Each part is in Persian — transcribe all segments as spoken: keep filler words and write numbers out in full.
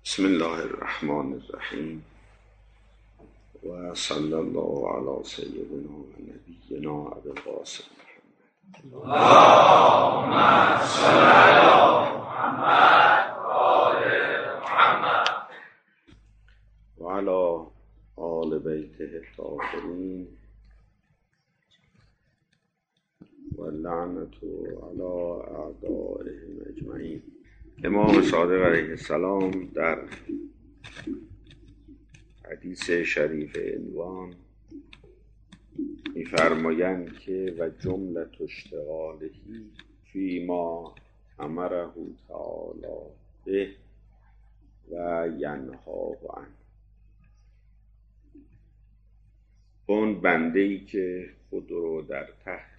بسم الله الرحمن الرحیم و صلی الله علی سیدنا و نبینا ابی القاسم محمد. اللهم صل علی محمد و آل محمد و علی آل بیته الطاهرین و لعنت علی اعدائهم اجمعین. امام صادق علیه السلام در حدیث شریف عنوان می‌فرمایند که و جملة اشتغاله فیما امره تعالی به و ینهاه عنه. اون بنده‌ای که خود رو در تحت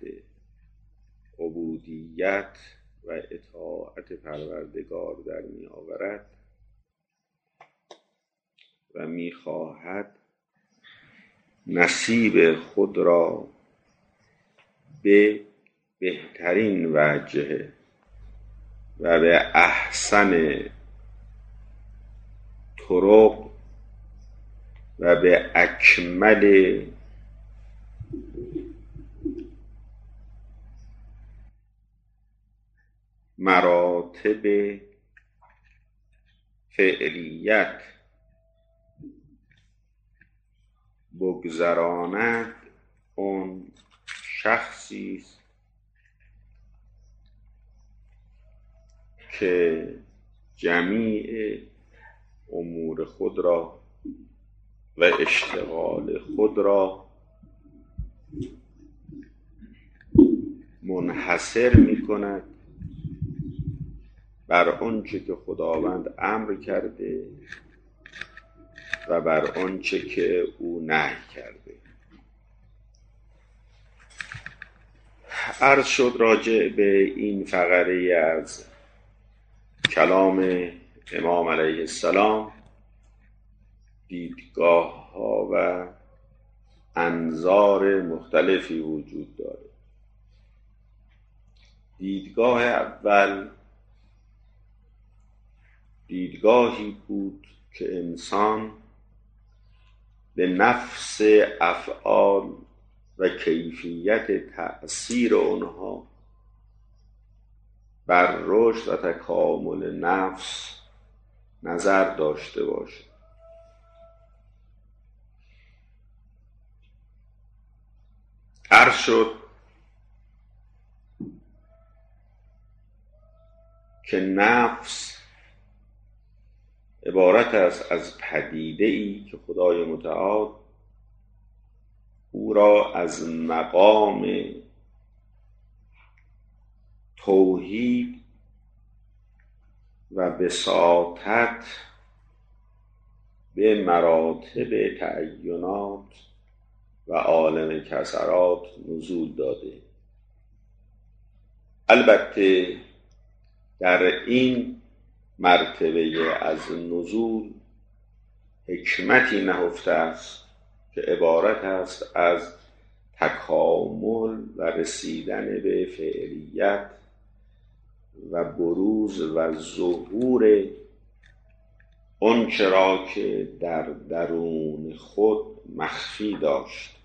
عبودیت و اطاعت پروردگار در می آورد و می خواهد نصیب خود را به بهترین وجه و به احسن طرق و به اکمل مراتب فعلیت بگذراند، اون شخصی است که جمیع امور خود را و اشتغال خود را منحصر می کند بر آنچه که خداوند امر کرده و بر آنچه که او نهی کرده. عرض شد راجع به این فقره از کلام امام علیه السلام دیدگاه ها و انظار مختلفی وجود داره. دیدگاه اول دیدگاهی بود که انسان به نفس افعال و کیفیت تأثیر آنها بر رشد و تکامل نفس نظر داشته باشد. عرض شد که نفس عبارت است از پدیده‌ای که خدای متعال او را از مقام توحید و بساطت به مراتب تعینات و عالم کسرات نزول داده. البته در این مرتبه از نزول حکمتی نهفته است که عبارت است از تکامل و رسیدن به فعلیت و بروز و ظهور آنچه را که در درون خود مخفی داشت.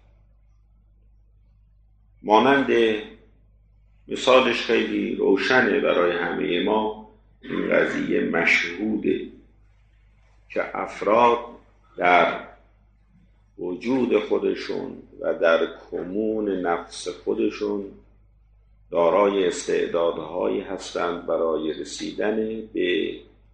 مانند مثالش خیلی روشنه برای همه ما، این قضیه مشهوده که افراد در وجود خودشون و در کمون نفس خودشون دارای استعدادهایی هستند برای رسیدن به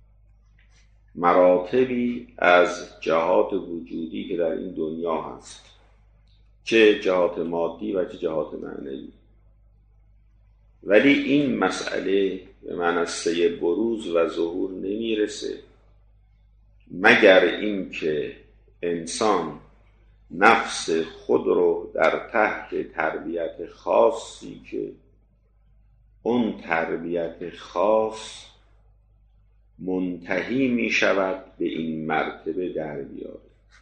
مراتبی از جهات وجودی که در این دنیا هست، چه جهات مادی و چه جهات معنوی. ولی این مسئله به منصه بروز و ظهور نمیرسه مگر اینکه انسان نفس خود رو در تحت تربیت خاصی که اون تربیت خاص منتهی می شود به این مرتبه در بیاره.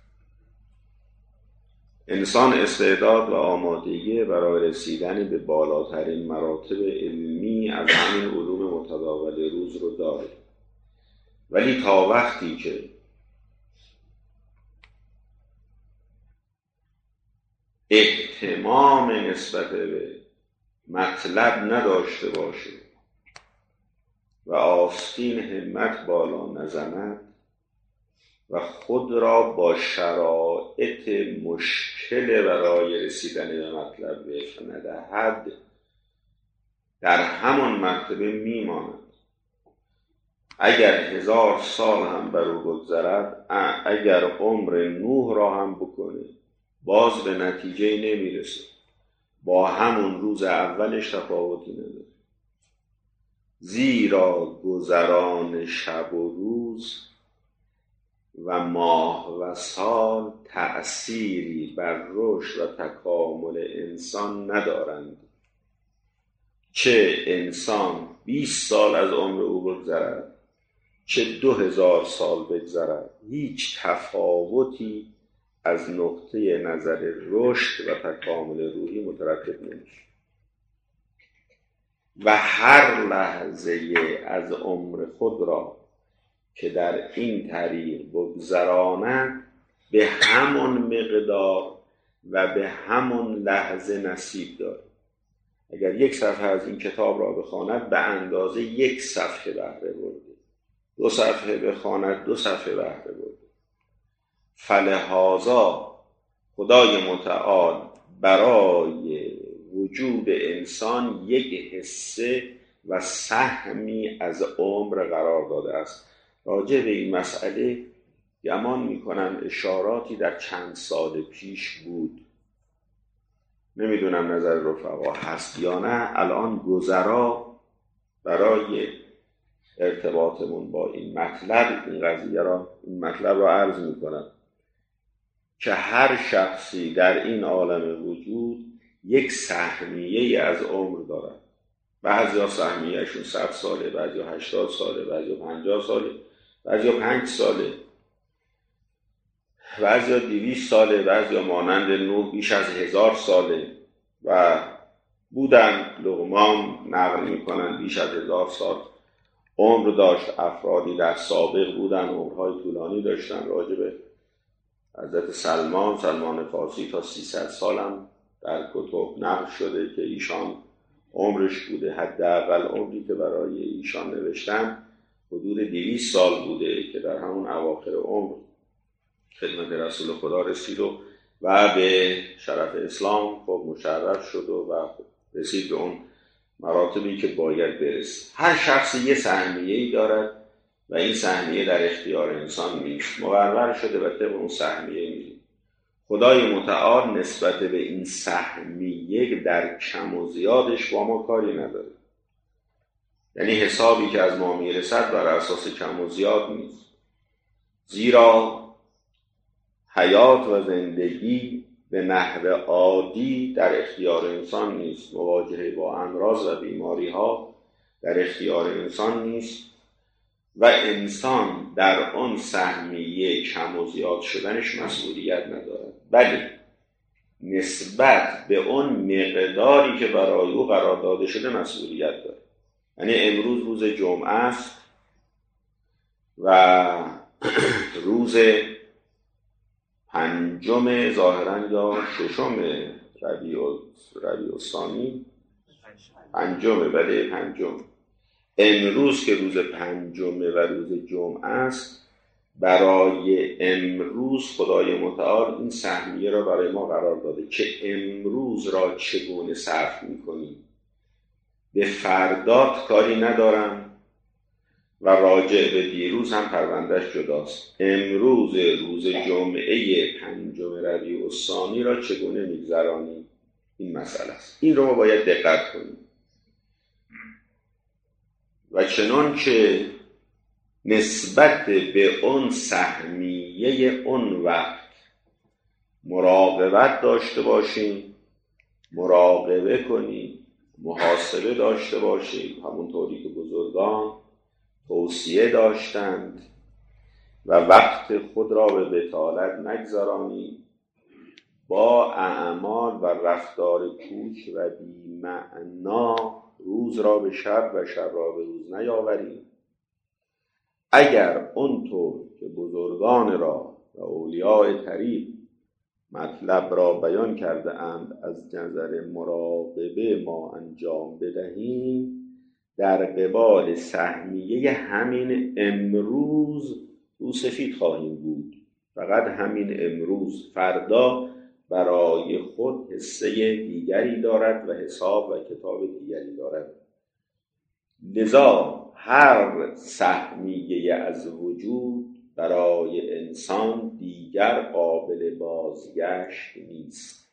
انسان استعداد و آمادگی برای رسیدن به بالاترین مراتب علمی از همین علوم متداول روز رو داره ولی تا وقتی که اهتمام نسبت به مطلب نداشته باشه و آستین همت بالا نزند و خود را با شرایط مشکل برای رسیدن به مطلب وفق ندهد، در همان مرتبه میماند. اگر هزار سال هم بر او بگذرد، اگر عمر نوح را هم بکنه، باز به نتیجه نمیرسه. با همون روز اولش تفاوتی نداره. زیرا گذران شب و روز و ماه و سال تأثیری بر رشد و تکامل انسان ندارند. چه انسان بیست سال از عمر او بگذرد، چه دو هزار سال بگذرد، هیچ تفاوتی از نقطه نظر رشد و تکامل روحی مترتب نمیشه و هر لحظه از عمر خود را که در این طریق بگذرانند به همون مقدار و به همون لحظه نصیب دارد. اگر یک صفحه از این کتاب را بخواند به اندازه یک صفحه بهره برده، دو صفحه بخواند دو صفحه بهره برده. فلهذا خدای متعال برای وجود انسان یک حصه و سهمی از عمر قرار داده است. راجع به این مسئله گمان میکنم اشاراتی در چند سال پیش بود، نمیدونم نظر رفقا هست یا نه. الان گذرا برای ارتباطمون با این مطلب این قضیه را این مطلب را عرض میکنم که هر شخصی در این عالم وجود یک سهمیه از عمر دارد. بعضیا سهمیهشون صد ساله، بعضیا هشتاد ساله، بعضیا پنجاه ساله، بعضیا پنج ساله، بعضیا دویست ساله، بعضیا مانند نوح بیش از هزار ساله و بودن لقمان نقل میکنن بیش از هزار سال عمر داشت. افرادی در سابق بودن عمرهای طولانی داشتن. راجع به حضرت سلمان سلمان فارسی تا سیصد سال هم در کتب نقل شده که ایشان عمرش بوده. حداقل عمری که برای ایشان نوشتن حدود دویست سال بوده که در همون اواخر عمر خدمت رسول خدا رسید و و به شرف اسلام خب مشرف شد و رسید به اون مراتبی که باید برسید. هر شخص یه سهمیه‌ای دارد و این سهمیه در اختیار انسان نیست، مقرر شده و طبق اون سهمیه میره. خدای متعال نسبت به این سهمیه در کم و زیادش با ما کاری نداره. یعنی حسابی که از ما میرسد بر اساس کم و زیاد نیست، زیرا حیات و زندگی به نحو عادی در اختیار انسان نیست. مواجهه با امراض و بیماری ها در اختیار انسان نیست و انسان در آن سهمیه کم و زیاد شدنش مسئولیت ندارد، ولی نسبت به اون مقداری که برای او قرار داده شده مسئولیت دارد. یعنی امروز روز جمعه است و روز پنجم ظاهرا یا ششم ربیع الثانی پنجمه بله پنجم امروز که روز پنجمه و روز جمعه است، برای امروز خدای متعال این سهمیه را برای ما قرار داده که امروز را چگونه صرف می‌کنیم. به فردات کاری ندارم و راجع به دیروز هم پروندهش جداست. امروز روز جمعه پنجم ربیع الثانی را چگونه می‌گذرانیم این مسئله است. این رو ما باید دقت کنیم و چنان که نسبت به اون سهمیه اون وقت مراقبت داشته باشیم، مراقبه کنیم، محاسبه داشته باشیم، همونطوری که بزرگان توصیه داشتند و وقت خود را به بطالت نگذرانیم، با اعمال و رفتار پوچ و بی‌معنا روز را به شب و شب را به روز نیاوریم. اگر اونطور که بزرگان را و اولیاء طریق مطلب را بیان کرده اند از نظر مراقبه ما انجام بدهیم، در قبال سهمیه همین امروز رو سفید خواهیم بود. فقط همین امروز، فردا برای خود حصه دیگری دارد و حساب و کتاب دیگری دارد. لذا هر سهمیه از وجود برای انسان دیگر قابل بازگشت نیست.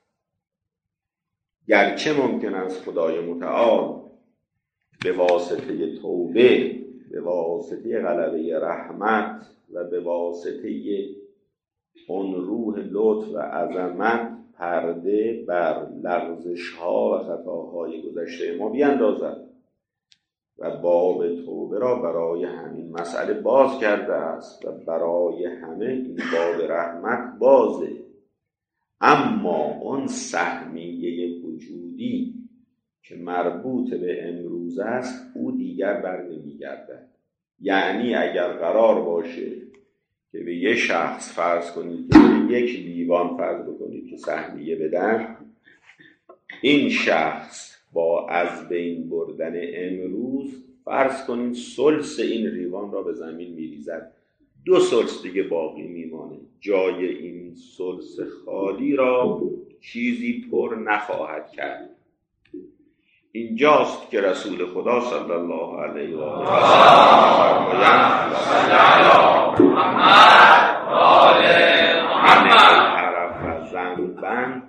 گرچه ممکن است خدای متعال به واسطه توبه، به واسطه غلبه رحمت و به واسطه اون روح لطف و عظمت پرده بر لغزش‌ها و خطاهای گذشته ما بیندازد و باب توبه را برای همین مسئله باز کرده است و برای همه این باب رحمت بازه. اما اون سهمیه وجودی که مربوط به امروز است او دیگر بر نمیگردد. یعنی اگر قرار باشه که به یه شخص فرض کنید که به یک لیوان فرض بکنید که سهمیه بدن، این شخص با از بین بردن امروز فرض کنید ثلث این لیوان را به زمین میریزد، دو ثلث دیگه باقی میمانه. جای این ثلث خالی را چیزی پر نخواهد کرد. اینجاست که رسول خدا صلی الله علیه و آله فرمایند صلی علی محمد و آل محمد طرف ذنبا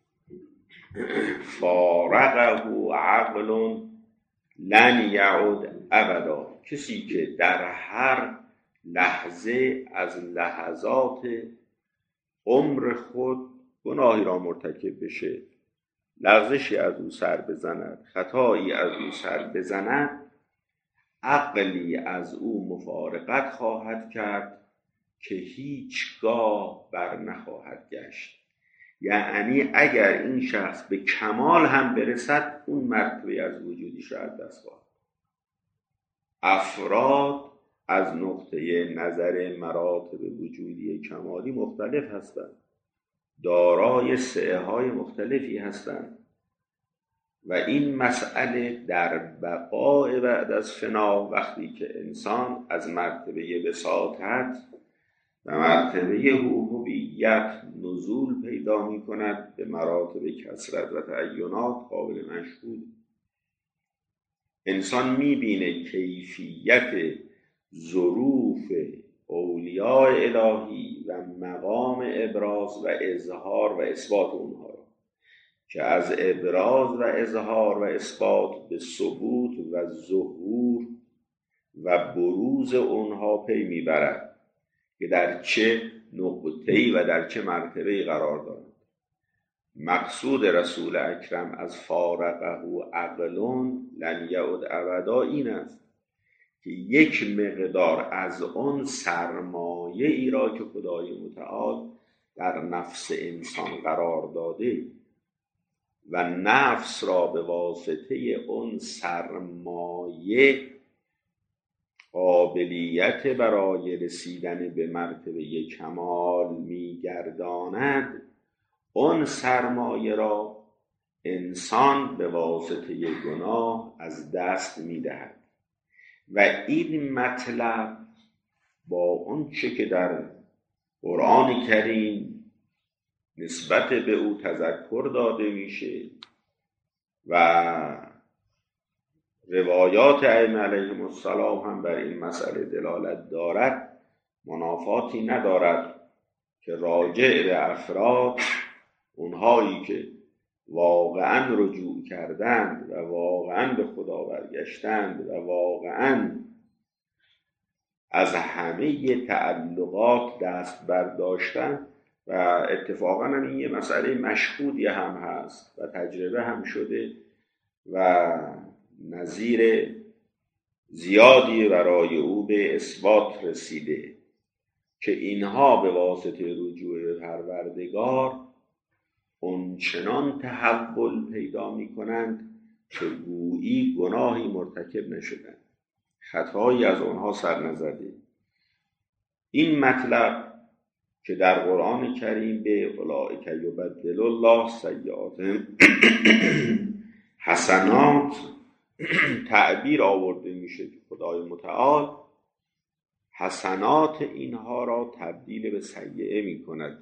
فارقه عقل لن یعود ابدا. کسی که در هر لحظه از لحظات عمر خود گناهی را مرتکب بشه، لغزشی از او سر بزند، خطایی از او سر بزند، عقلی از او مفارقت خواهد کرد که هیچگاه بر نخواهد گشت. یعنی اگر این شخص به کمال هم برسد، اون مرتبه از وجودیش را از دست خواهد. افراد از نقطه نظر مراتب وجودی کمالی مختلف هستند، دارای سعه‌های مختلفی هستند و این مسئله در بقای بعد از فنا، وقتی که انسان از مرتبه وساطت و مرتبه هویت نزول پیدا می کند به مراتب کثرت و تعینات قابل مشهود. انسان می بینه کیفیت ظروف اولیاء الهی و مقام ابراز و اظهار و اثبات اونها را که از ابراز و اظهار و اثبات به ثبوت و ظهور و بروز اونها پی میبرد که در چه نقطه‌ای و در چه مرتبه‌ای قرار دارد. مقصود رسول اکرم از فارقه عقل لن یعود ابدا این است که یک مقدار از آن سرمایه ای را که خدای متعال در نفس انسان قرار داده و نفس را به واسطه آن سرمایه قابلیت برای رسیدن به مرتبه کمال می‌گرداند، آن سرمایه را انسان به واسطه گناه از دست می‌دهد و این مطلب با آنچه که در قرآن کریم نسبت به او تذکر داده میشه و روایات ائمه علیهم السلام هم بر این مسئله دلالت دارد منافاتی ندارد که راجع به افراد، اونهایی که واقعا رجوع کردند و واقعا به خدا برگشتند و واقعا از همه تعلقات دست برداشتند و اتفاقا هم این یه مسئله مشهودی هم هست و تجربه هم شده و نظیر زیادی برای او به اثبات رسیده که اینها به واسطه رجوع به پروردگار اونچنان تحول پیدا می کنند که گویی گناهی مرتکب نشدند، خطایی از آنها سر نزده این مطلب که در قرآن کریم به اولئک یبدل الله سیئاتهم حسنات تعبیر آورده میشه که خدای متعال حسنات اینها را تبدیل به سیئه می کند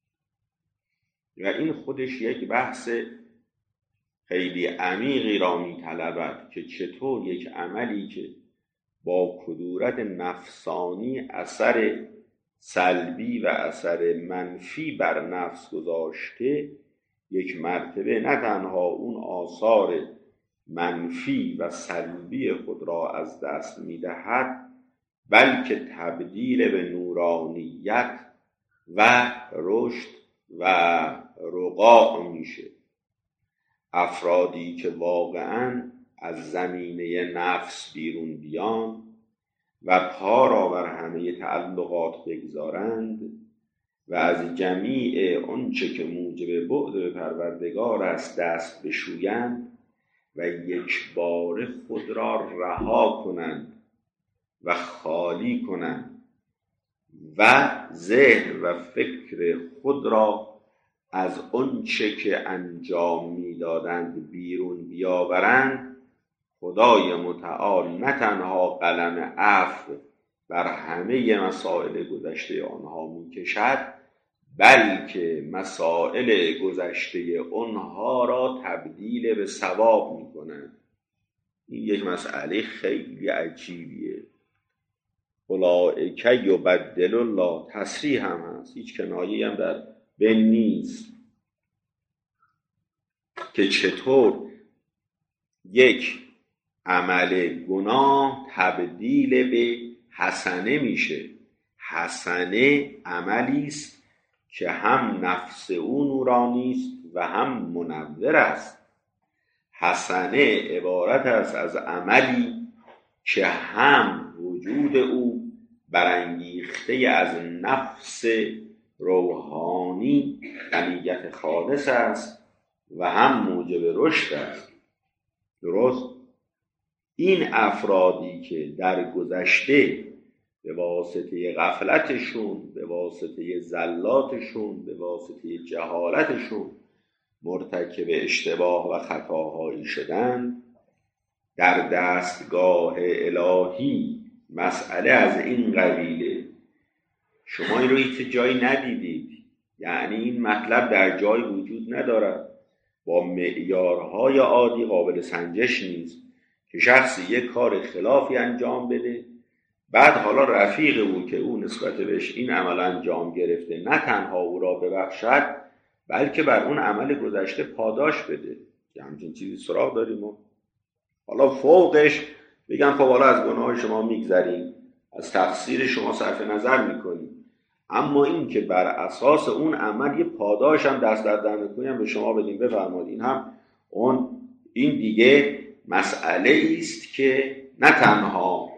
و این خودش یک بحث خیلی عمیقی را می طلبد که چطور یک عملی که با کدورت نفسانی اثر سلبی و اثر منفی بر نفس گذاشته یک مرتبه نه تنها اون آثار منفی و سلبی خود را از دست می دهد بلکه تبدیل به نورانیت و رشد و رقاء میشه. افرادی که واقعاً از زمینه نفس بیرون بیان و پا را بر همه تعلقات بگذارند و از جمیع آنچه که موجب بعد به پروردگار است دست بشویند و یک بار خود را رها کنند و خالی کنند و ذهن و فکر خود را از آنچه که انجام میدادند بیرون بیاورند، خدای متعال نه تنها قلم عفو بر همه مسائل گذشته آنها میکشد بلکه مسائل گذشته آنها را تبدیل به ثواب میکنند. این یک مسئله خیلی عجیبیه. اولئک یبدل الله تصریح هم هست، هیچ کنایه‌ای هم در بین نیست که چطور یک عمل گناه تبدیل به حسنه میشه. حسنه عملی است که هم نفس او نورانی است و هم منور است. حسنه عبارت است از عملی که هم وجود او برانگیخته از نفس روحانی غنیت خالص است و هم موجب رشد است. درست؟ این افرادی که در گذشته به واسطه غفلتشون، به واسطه زلاتشون، به واسطه جهالتشون مرتکب اشتباه و خطاهایی شدند، در دستگاه الهی مسئله از این قبیله. شما این رو هیچ جایی ندیدید، یعنی این مطلب در جای وجود ندارد، با معیارهای عادی قابل سنجش نیست که شخصی یک کار خلافی انجام بده، بعد حالا رفیق او که او نسبت بهش این عمل انجام گرفته نه تنها او را ببخشد بلکه بر اون عمل گذشته پاداش بده. که همچین چیزی سراغ داریم و حالا فوقش بگم خب حالا از گناه شما میگذریم، از تقصیر شما صرف نظر میکنیم، اما این که بر اساس اون عمل یه پاداش هم دست در دم میکنیم به شما بدیم بفرمایید، این هم اون این دیگه مسئله است که نه تنها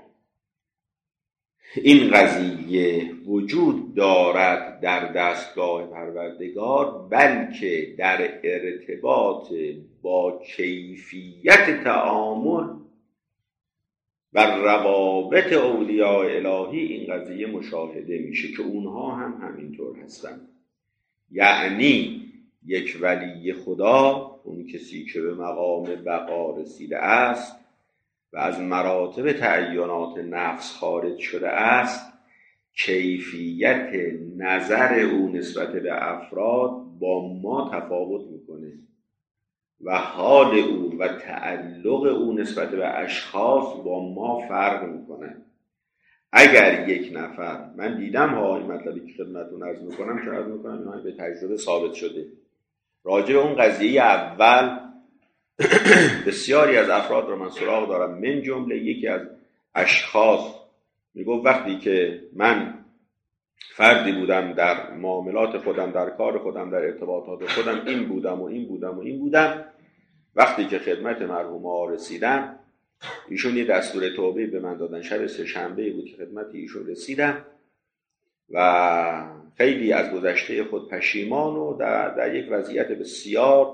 این قضیه وجود دارد در دستگاه پروردگار بلکه در ارتباط با کیفیت تعامل و روابط اولیاء الهی این قضیه مشاهده میشه که اونها هم همینطور هستند. یعنی یک ولی خدا، اون کسی که به مقام بقا رسیده است و از مراتب تعینات نفس خارج شده است، کیفیت نظر او نسبت به افراد با ما تفاوت میکنه و حال او و تعلق او نسبت به اشخاص با ما فرق میکنه. اگر یک نفر، من دیدم ها این مطلبی که خدمتتون عرض میکنم که عرض میکنم اینها به تجربه ثابت شده، راجع به اون قضیه اول بسیاری از افراد رو من سراغ دارم، من جمله یکی از اشخاص میگفت وقتی که من فردی بودم در معاملات خودم، در کار خودم، در ارتباطات خودم این بودم و این بودم و این بودم، وقتی که خدمت مرحوم‌ها رسیدم ایشون یه دستور توبه به من دادن. شب سه شنبه بود که خدمت ایشون رسیدم و خیلی از گذشته خود پشیمان و در, در یک وضعیت بسیار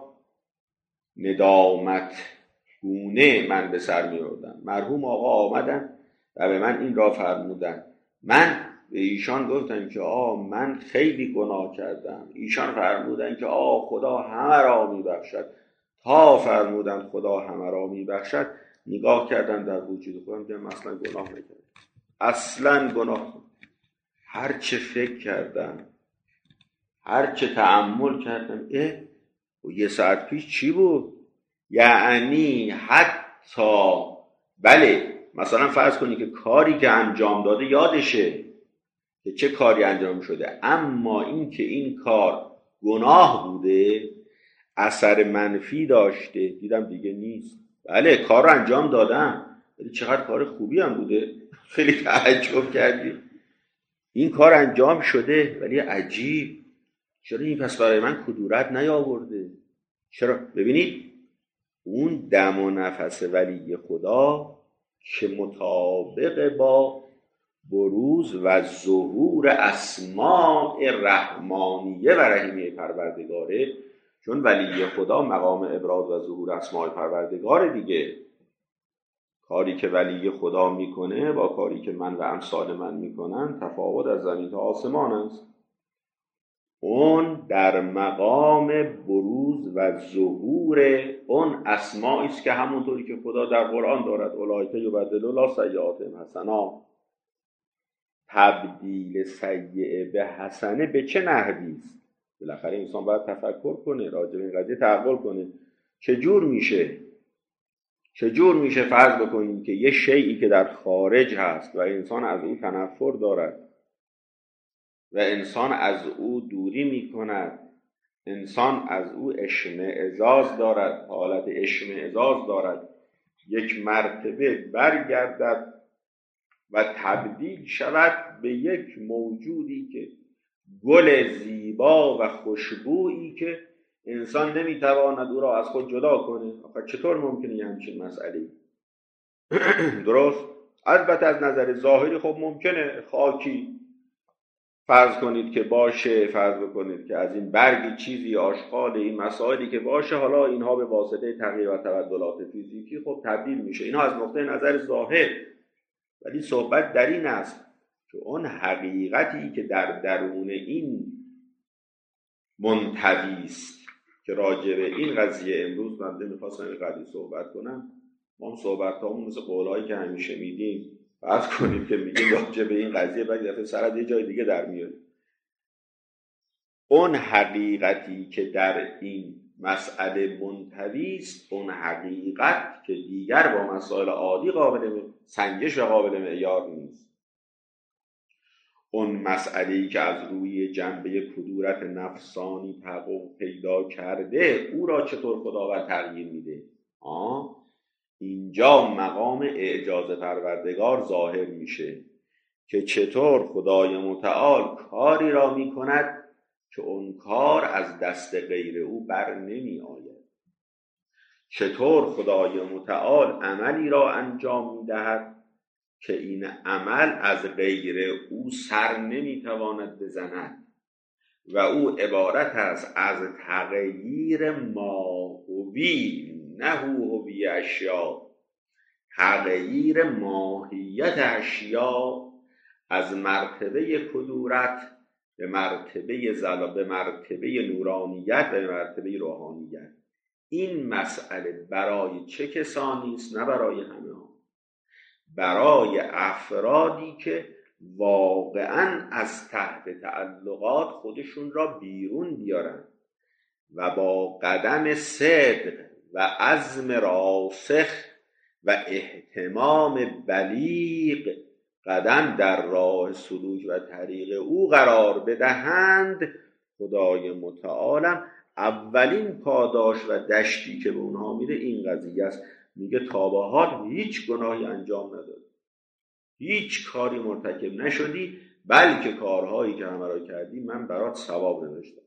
ندامت گونه من به سر می بردم. مرحوم آقا آمدن و به من این را فرمودن من به ایشان گفتن که آ من خیلی گناه کردم، ایشان فرمودن که آ خدا همه را میبخشد. تا فرمودن خدا همه را میبخشد، نگاه کردن در وجود خودم، دیدم اصلا گناه نکردم، اصلا گناه. هر چه فکر کردم، هر چه تأمل کردم، اه و یه ساعت پیش چی بود؟ یعنی حتی بله مثلا فرض کنی که کاری که انجام داده یادشه که چه کاری انجام شده، اما این که این کار گناه بوده، اثر منفی داشته، دیدم دیگه نیست. بله کار رو انجام دادم، ولی چقدر کار خوبی هم بوده. خیلی تعجب کردی این کار انجام شده، ولی عجیب چرا این پس برای من کدورت نیاورده؟ چرا؟ ببینید اون دم و نفس ولی خدا که مطابق با بروز و ظهور اسماء رحمانیه و رحیمیه پروردگاره، چون ولی خدا مقام ابراز و ظهور اسماء پروردگاره دیگه. کاری که ولی خدا میکنه با کاری که من و امثال من میکنن تفاوت از زمین تا آسمان است. اون در مقام بروز و ظهور اون اسمائی است که همونطوری که خدا در قرآن دارد اولئک یبدل الله سیئاتهم حسنات. تبدیل سیئه به حسنه به چه نحوی است؟ بالاخره انسان باید تفکر کنه، راجع به این قضیه تأمل کنه. چجور میشه؟ چجور میشه فرض بکنیم که یه شیئی که در خارج هست و انسان از او تنفر دارد و انسان از او دوری میکند، انسان از او اشمئزاز دارد، حالت اشمئزاز دارد، یک مرتبه برگردد و تبدیل شود به یک موجودی که گل زیبا و خوشبویی که انسان نمیتواند او را از خود جدا کنه. آخه چطور ممکنه یه همچین مسئله؟ درست؟ البته از نظر ظاهری خب ممکنه خاکی فرض کنید که باشه، فرض بکنید که از این برگی چیزی آشغال این مسائلی که باشه، حالا اینها به واسطه تغییر و تبدلات فیزیکی خب تبدیل میشه، اینها از نقطه نظر ظاهر. ولی صحبت در این است که اون حقیقتی که در درون این منطوی است که راجع به این قضیه امروز من نمیخواستم این قضیه صحبت کنم، ما صحبت هامون مثل قولایی که همیشه میدیم فرض کنید که میگیم راجع به این قضیه بعد دفعه سر یه جای دیگه در میاد. اون حقیقتی که در این مسئله منطوی است، اون حقیقت که دیگر با مسائل عادی قابل سنجش و قابل معیار نیست، اون مسئله‌ای که از روی جنبه کدورت نفسانی تحقق پیدا کرده، او را چطور خداوند تغییر میده؟ آه اینجا مقام اعجاز پروردگار ظاهر میشه که چطور خدای متعال کاری را میکند که اون کار از دست غیر او بر نمی آید. چطور خدای متعال عملی را انجام میدهد که این عمل از غیر او سر نمیتواند بزند و او عبارت است از تغییر ماهوی، نه هویت اشیا، تغییر ماهیت اشیا از مرتبه کدورت به مرتبه زلا، به مرتبه نورانیت و به مرتبه روحانیت. این مسئله برای چه کسانی است؟ نه برای همه ها، برای افرادی که واقعا از تحت تعلقات خودشون را بیرون بیارن و با قدم صدق و عزم راسخ و اهتمام بلیغ قدم در راه سلوک و طریق او قرار بدهند، خدای متعالم اولین پاداش و دشتی که به اونها میده این قضیه است. میگه تا به حال هیچ گناهی انجام نداد، هیچ کاری مرتکب نشدی، بلکه کارهایی که همه را کردی من برات ثواب نوشتم.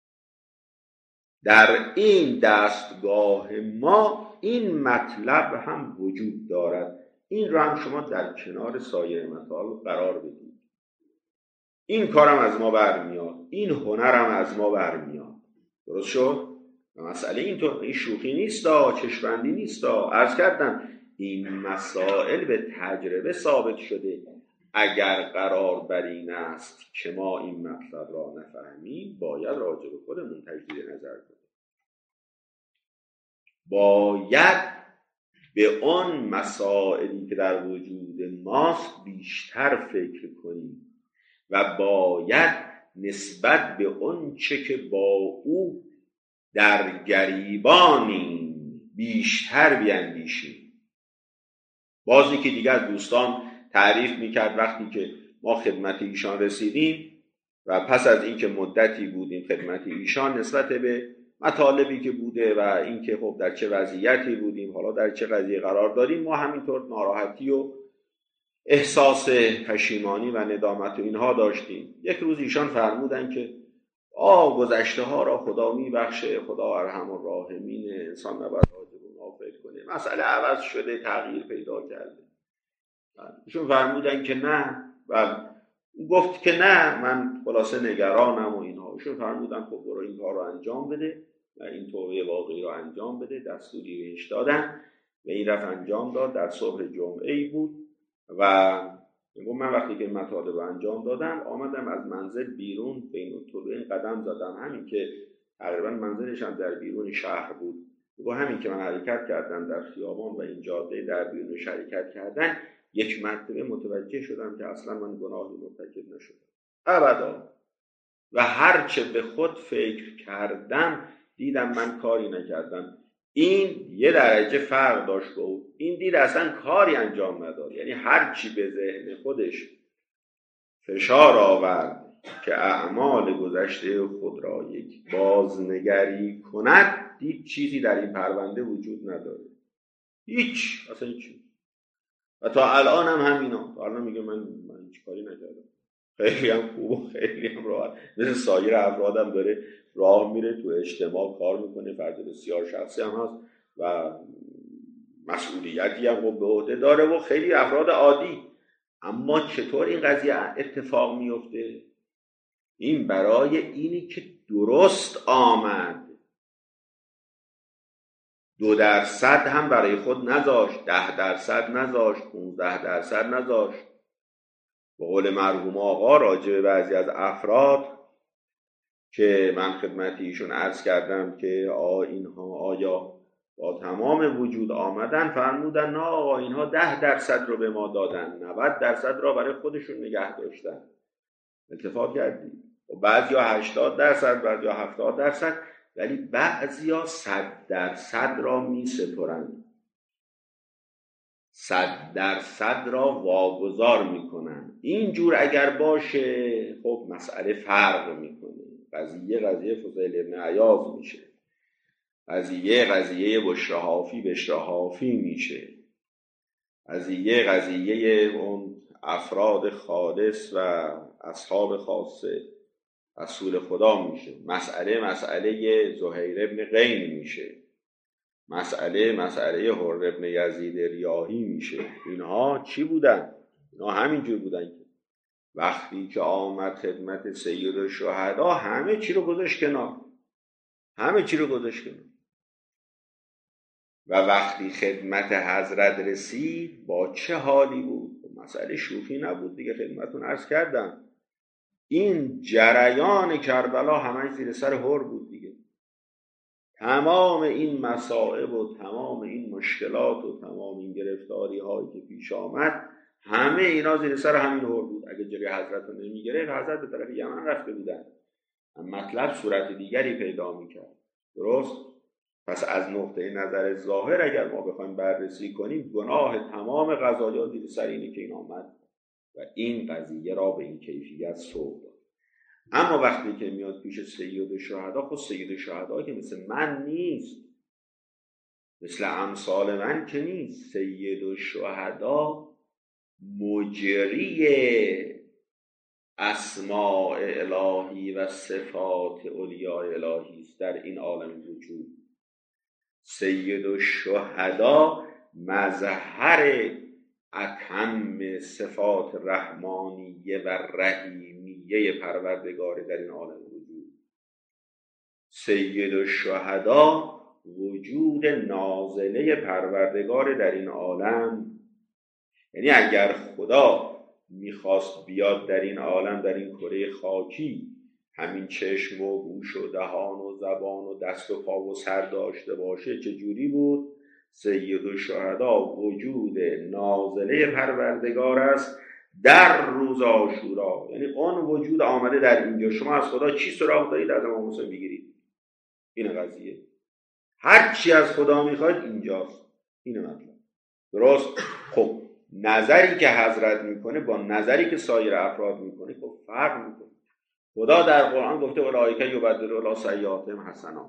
در این دستگاه ما این مطلب هم وجود دارد. این را هم شما در کنار سایر مطالب قرار بدید. این کارم از ما برمیاد، این هنرم از ما برمیاد. درست شد؟ مسئله این تو این شوخی نیست، چشم‌بندی نیست. عرض کردم این مسائل به تجربه ثابت شده. اگر قرار بر این است که ما این مطلب را نفهمیم، باید راجع به خودمون تجدید نظر کنیم. باید به آن مسائلی که در وجود ماست بیشتر فکر کنیم و باید نسبت به اون چه که با او در گریبانیم بیشتر بیاندیشیم. بازی که دیگر دوستان تعریف میکرد وقتی که ما خدمت ایشان رسیدیم و پس از اینکه مدتی بودیم خدمت ایشان، نسبت به مطالبی که بوده و اینکه خب در چه وضعیتی بودیم، حالا در چه قضیه قرار داریم، ما همینطور ناراحتی و احساس پشیمانی و ندامت و اینها داشتیم. یک روز ایشان فرمودن که آه گذشته ها را خدا میبخشه، خدا ارحم الراحمین، انسان نباید راجع غافل کنه، مسئله عوض شده، تغییر پیدا کرده. ایشون فرمودن که نه، و گفت که نه، من خلاصه نگرانم و اینها. ایشون فرمودن خب برو این کار رو انجام بده و این توبه واقعی رو انجام بده. دستوری بهش دادن و این رفت انجام داد. در صبح جمعه ای بود و من وقتی که مطالب رو انجام دادم آمدم از منزل بیرون، بین الطرقین قدم زدم، همین که تقریبا منزلش هم در بیرون شهر بود، و همین که من حرکت کردم در خیابان و این جاده در بیرون حرکت کردن، یک مرتبه متوجه شدم که اصلا من گناهی مرتکب نشدم ابدا، و هرچه به خود فکر کردم دیدم من کاری نکردم. این یه درجه فرق داشت با اون. این دید اصلا کاری انجام نداد، یعنی هرچی به ذهن خودش فشار آورد که اعمال گذشته خود را یک بازنگری کند، دید چیزی در این پرونده وجود نداره، هیچ، اصلا هیچ. و تا الان هم همینا، تا الان میگه من من هیچ کاری نکردم، خیلی هم خوب و خیلی هم راحت، مثل سایر افرادم داره راه میره، تو اجتماع کار میکنه، فرد بسیار شخصی هم هست و مسئولیتی هم به عهده داره و خیلی افراد عادی. اما چطور این قضیه اتفاق میفته؟ این برای اینی که درست آمد، دو درصد هم برای خود نذاشت، ده درصد نذاشت، پونزده درصد نذاشت. به قول مرحوم آقا راجع به بعضی از افراد که من خدمت ایشون عرض کردم که آ اینها آیا با تمام وجود آمدن، فرمودن نه آقا، اینها ده درصد رو به ما دادن، نود درصد را برای خودشون نگه داشتن. اتفاق کردیم و بعضیا هشتاد درصد، بعضیا هفتاد درصد، ولی بعضیا صد درصد را می سپرند، صد درصد را واگذار میکنن. اینجور اگر باشه خب مسئله فرق میکنه. قضیه قضیه فضیل ابن عیاض میشه، قضیه قضیه بشرحافی بشرحافی میشه، قضیه قضیه اون افراد خالص و اصحاب خاصه رسول خدا میشه، مسئله مسئله زهیر ابن قین میشه، مسئله مسئله حر ابن یزید ریاحی میشه. اینها چی بودن؟ اینها همینجور بودن که وقتی که آمد خدمت سید الشهدا همه چی رو گذاشت کنار، همه چی رو گذاشت کنار، و وقتی خدمت حضرت رسید با چه حالی بود؟ مسئله شوخی نبود دیگه، خدمتون عرض کردم. این جریان کربلا همه زیر سر حر بود دیگه. تمام این مصائب و تمام این مشکلات و تمام این گرفتاری هایی که پیش آمد، همه اینا زیر سر همین حر بود. اگه جلوی حضرت رو نمی گرفت، حضرت به طرف یمن رفته بودن، مطلب صورت دیگری پیدا میکرد. درست؟ پس از نقطه نظر ظاهر اگر ما بخوایم بررسی کنیم، گناه تمام قضایا زیر سر اینه که این آمد و این قضیه را به این کیفیت سوق داد. اما وقتی که میاد پیش سید الشهدا، خود سید الشهدا که مثل من نیست، مثل امثال من که نیست. سید الشهدا مجری اسماء الهی و صفات اولیاء الهی است در این عالم وجود. سید الشهدا مظهر اتم صفات رحمانیه و رحیمیه پروردگار در این عالم وجود. سید الشهدا وجود نازله پروردگار در این عالم. یعنی اگر خدا میخواست بیاد در این عالم، در این کره خاکی، همین چشم و گوش و دهان و زبان و دست و پا و سر داشته باشه. چه جوری بود؟ سید الشهدا وجود نازله پروردگار است در روز عاشورا. یعنی اون وجود آمده در اینجا. شما از خدا چی سراغ دارید؟ از امام حسین بگیرید. این قضیه هر چی از خدا میخواید اینجاست. این مطلب درست. خب نظری که حضرت میکنه با نظری که سایر افراد میکنه خب فرق میکنه. خدا در قرآن گفته اولئک یبدل سیئاتهم حسنات.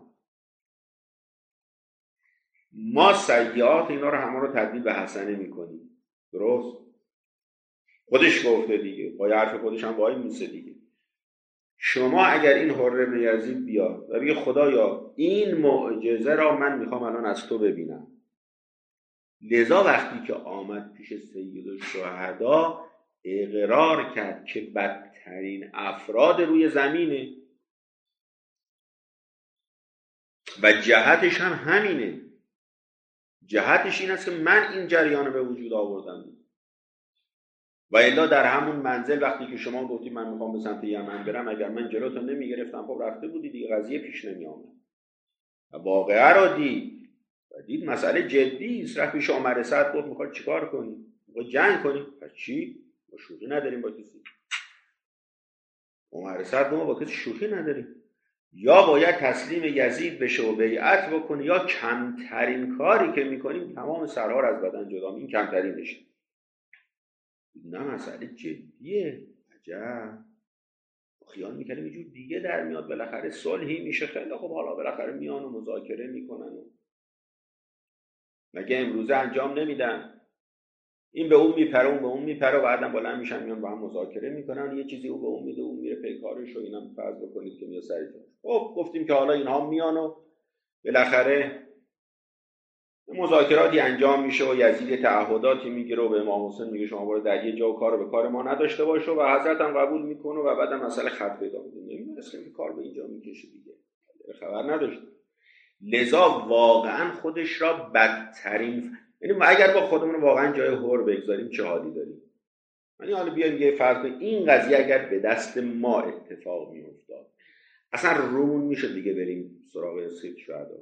ما سیئات اینا رو همه رو تبدیل به حسنه میکنیم. درست. خودش گفته دیگه، با حرف خودش هم وای میسه دیگه. شما اگر این حره بن یزید بیاد و بگه خدایا این معجزه را من میخوام الان از تو ببینم، لذا وقتی که آمد پیش سید الشهدا اقرار کرد که بدترین افراد روی زمینه و جهتش هم همینه. جهتش این است که من این جریان به وجود آوردم و الا در همون منزل وقتی که شما گفتی من میخوام به سمت یمن برم، اگر من جلوتو نمیگرفتم خب رفته بودی دیگه، قضیه پیش نمی آمد. و واقعه را دید و دید مسئله جدی است. رفت پیش عمر سعد گفت میخواد چیکار کنی؟ میخواد جنگ کنی؟ پس چی؟ ما شوخی نداریم با کسی. عمر سعد گفت ما با کسی شوخی نداریم. یا باید تسلیم یزید بشه و بیعت بکنی یا کمترین کاری که میکنیم تمام سرها رو از بدن جدا. این کمترین بشه. نه مسئله جدیه. عجب. خیال میکنیم یه جور دیگه در میاد، بالاخره صلحی میشه. خیلی خب حالا بالاخره میان و مذاکره میکنن و مگه امروزه انجام نمیدن؟ این به اون میپره اون به اون میپره و بعدم بلند میشن میان با هم مذاکره میکنن. یه چیزی او به اون میده اون میره پی کارش و اینم فرض بکنید که میاد سر جاش. خب گفتیم که حالا اینها میان و بالاخره مذاکراتی انجام میشه و یزید تعهداتی میگیره و به امام حسین میگه شما برو در یه جا و کارو به کار ما نداشته باشه و حضرت هم قبول میکنه و بعدم مسئله خط پیدا میشه. نمیدونست که کار به اینجا میکشه دیگه. خبر نداشت. لذا واقعا خودش را بدترین، یعنی ما اگر با خودمون واقعا جای هور بگذاریم چه حالی داریم؟ یعنی حالا بیایم یه فرض کنیم این قضیه اگر به دست ما اتفاق میافتاد اصلا رومون میشه دیگه بریم سراغ سید شهدا.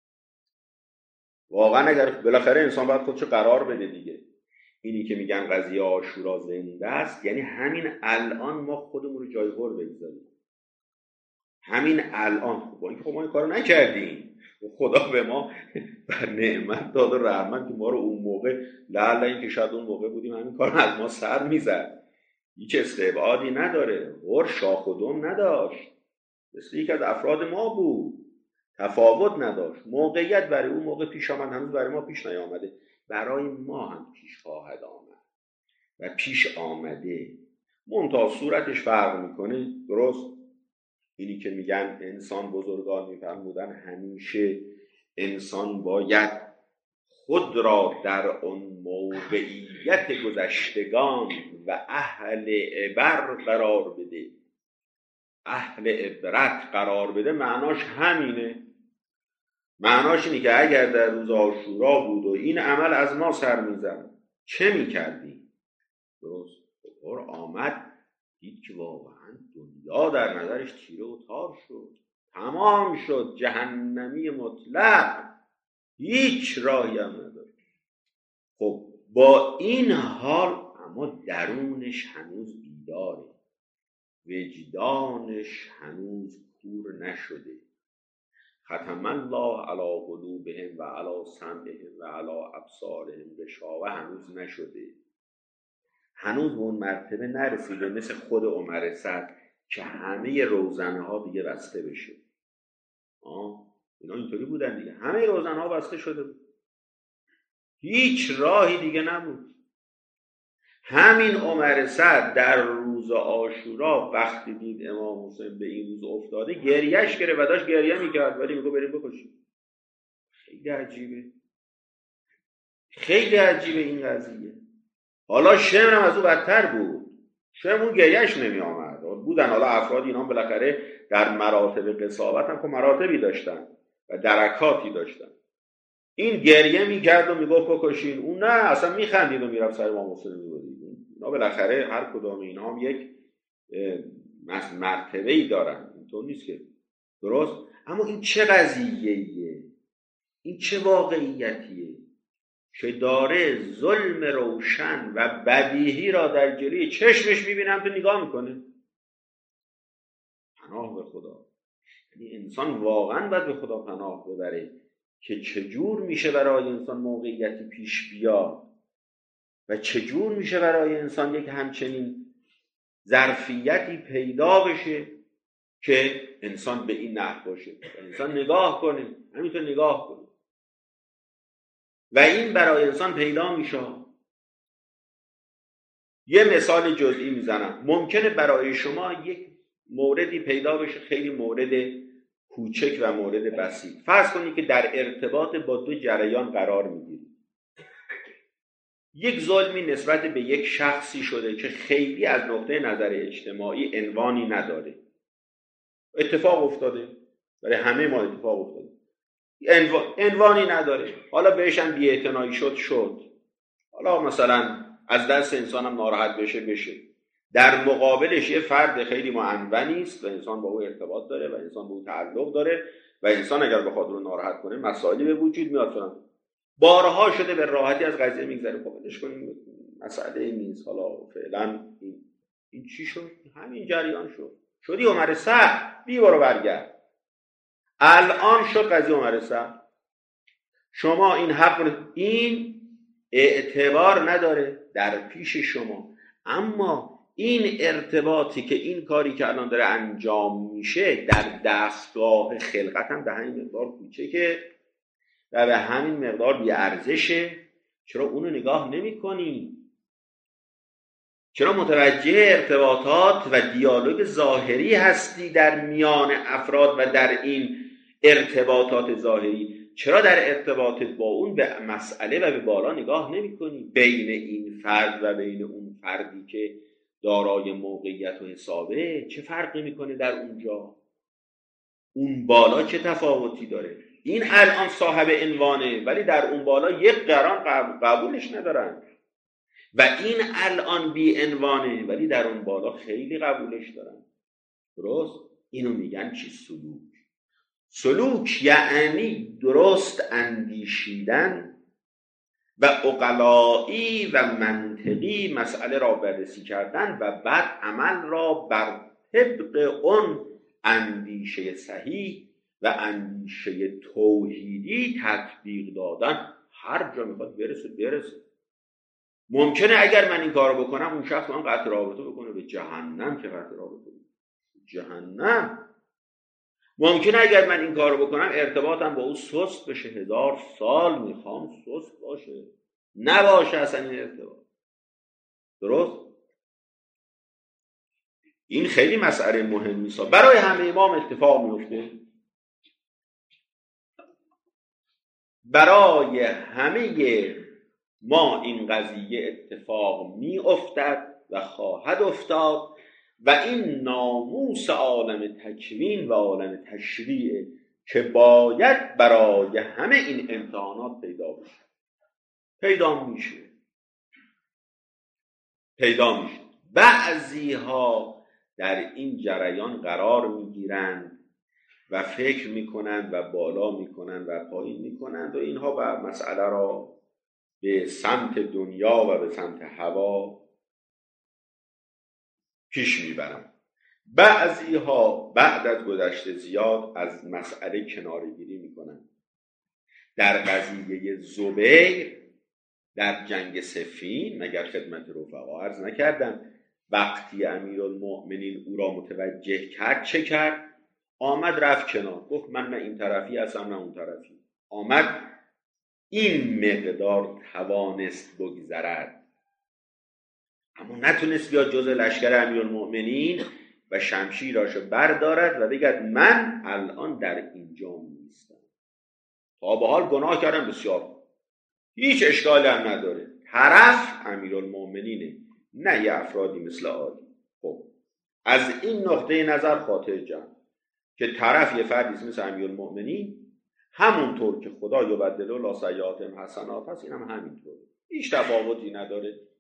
واقعا اگر بالاخره انسان باید خودشو قرار بده دیگه. اینی که میگن قضیه عاشورا زنده است یعنی همین الان ما خودمون رو جای هور بگذاریم. همین الان با اینکه خب ما این کارو نکردیم، خدا به ما بر نعمت داد و رحمت که ما رو اون موقع لعل اینکه شاید اون موقع بودیم همین کار از ما سر میزد. هیچ استبعادی نداره. هر شاخ و دم نداشت. مثل یک از افراد ما بود. تفاوت نداشت. موقعیت برای اون موقع پیش آمد، هنوز برای ما پیش نیامده. برای ما هم پیش خواهد آمد و پیش آمده. منتها صورتش فرق میکنه. درست؟ اینی که میگن انسان بزرگان میفرمودن همیشه انسان باید خود را در اون موقعیت گذشتگان و اهل عبر قرار بده. اهل عبرت قرار بده معناش همینه. معناش اینه که اگر در روز عاشورا بود و این عمل از ما سر میزد چه میکردی؟ درست؟ بخور آمد دید که واقعا دنیا در نظرش تیره و تار شد. تمام شد. جهنمی مطلق. هیچ راهی هم نداره. خب با این حال اما درونش هنوز بیداره. وجدانش هنوز کور نشده. ختم الله علی قلوبهم و علی سمعهم و علی ابصارهم غشاوه هنوز نشده. هنوز به اون مرتبه نرسیده مثل خود عمر سعد که همه روزنه ها دیگه بسته بشه. آه اینا اینطوری بودن دیگه. همه روزنه ها بسته شده بود. هیچ راهی دیگه نبود. همین عمر سعد در روز عاشورا وقتی دید امام حسین به این روز افتاده گریهش گرفت و داشت گریه میکرد ولی میگو بریم بکشیم. خیلی عجیبه. خیلی عجیبه این قضیه. حالا شمر هم از او بدتر بود. شمر اون گریهش نمی آمد. بودن حالا افرادی اینا بالاخره در مراتب قساوت هم که مراتبی داشتن و درکاتی داشتن. این گریه میکرد و میگفت بکشین. اون نه اصلا میخندید و میرفت سر امام حسین میبرید. اینا بالاخره هر کدام اینا هم یک مرتبه‌ای دارن، اینطور نیست که درست. اما این چه قضیه‌ایه؟ این چه واقعیتیه که داره ظلم روشن و بدیهی را در جلوی چشمش میبینم تو نگاه میکنه؟ پناه به خدا. یعنی انسان واقعا باید به خدا پناه ببره که چجور میشه برای انسان موقعیتی پیش بیاد و چجور میشه برای انسان یک همچنین ظرفیتی پیدا بشه که انسان به این نحو باشه، انسان نگاه کنه، همینطور نگاه کنه و این برای انسان پیدا میشه. یه مثال جزئی میزنم. ممکنه برای شما یک موردی پیدا بشه خیلی مورد کوچک و مورد بسیط. فرض کنید که در ارتباط با دو جریان قرار میگیرید. یک ظلمی نسبت به یک شخصی شده که خیلی از نقطه نظر اجتماعی عنوانی نداره، اتفاق افتاده، برای همه ما اتفاق افتاده، عنوانی نداره، حالا بهش هم بی‌اعتنایی شد شد حالا مثلا از دست انسانم ناراحت بشه بشه. در مقابلش یه فرد خیلی معنونی است و انسان با او ارتباط داره و انسان با او تعلق داره و انسان اگر بخواد رو ناراحت کنه مسائلی به وجود میاد. مثلا بارها شده به راحتی از قضیه میگذره، خب ولش کنیم، مسئله نیست، حالا فعلا این, این چی شد؟ همین جریان شد، شدی عمر سعد، بی برو برگرد. الان شد قضیه عمر سعد، شما این حق، این اعتبار نداره در پیش شما، اما این ارتباطی که این کاری که الان داره انجام میشه در دستگاه خلقت هم به همین مقدار کوچکه و به همین مقدار بی‌ارزشه. چرا اونو نگاه نمی کنی؟ چرا متوجه ارتباطات و دیالوگ ظاهری هستی در میان افراد و در این ارتباطات ظاهری؟ چرا در ارتباطت با اون به مسئله و به بالا نگاه نمی کنی؟ بین این فرد و بین اون فردی که دارای موقعیت و حسابه چه فرقی میکنه در اونجا؟ اون بالا چه تفاوتی داره؟ این الان صاحب عنوانه ولی در اون بالا یک قران قبولش ندارن و این الان بی عنوانه ولی در اون بالا خیلی قبولش دارن. درست؟ اینو میگن چی؟ سلوک. سلوک یعنی درست اندیشیدن و عقلایی و منطقی مسئله را بررسی کردن و بعد عمل را بر طبق اون اندیشه صحیح و اندیشه توحیدی تطبیق دادن. هر جا میخواد برسه برسه. ممکنه اگر من این کارو بکنم اون شخص من قطع رابطه بکنه به جهنم، که قطع رابطه جهنم. ممکنه اگر من این کارو بکنم ارتباطم با او سست بشه، هزار سال میخوام سست باشه، نباشه اصلا این ارتباط. درست؟ این خیلی مسئله مهمی است، برای همه ما اتفاق میفته، برای همه ما این قضیه اتفاق میافتد و خواهد افتاد و این ناموس عالم تکوین و عالم تشریع که باید برای همه این امتحانات پیدا بشه پیدا میشه پیدا میشه بعضی ها در این جریان قرار میگیرند و فکر میکنند و بالا میکنند و پایین میکنند و اینها و مسئله را به سمت دنیا و به سمت هوا پیش میبرند. بعضی ها بعد از گذشت زیاد از مسئله کناره‌گیری میکنند. در قضیه زبیر در جنگ صفین مگر خدمت رفقا عرض نکردم وقتی امیرالمؤمنین او را متوجه کرد چه کرد؟ آمد رفت کنار، گفت من نه این طرفی هستم نه اون طرفی. آمد این مقدار توانست بگذرد اما نتونست بیاد جز لشکر امیرالمؤمنین و شمشیراشو بردارد و بگد من الان در اینجا نیستم. تا به حال گناه کردم بسیار، هیچ اشکالی هم نداره، طرف امیرالمؤمنینه نه یه افرادی مثل عادی. خب از این نقطه نظر خاطر جمع که طرف یه فردی مثل امیرالمؤمنین همونطور که خدا یبدل لا سیئاتهم حسنات هست، این هم همینطوره، هیچ تفاوتی نداره.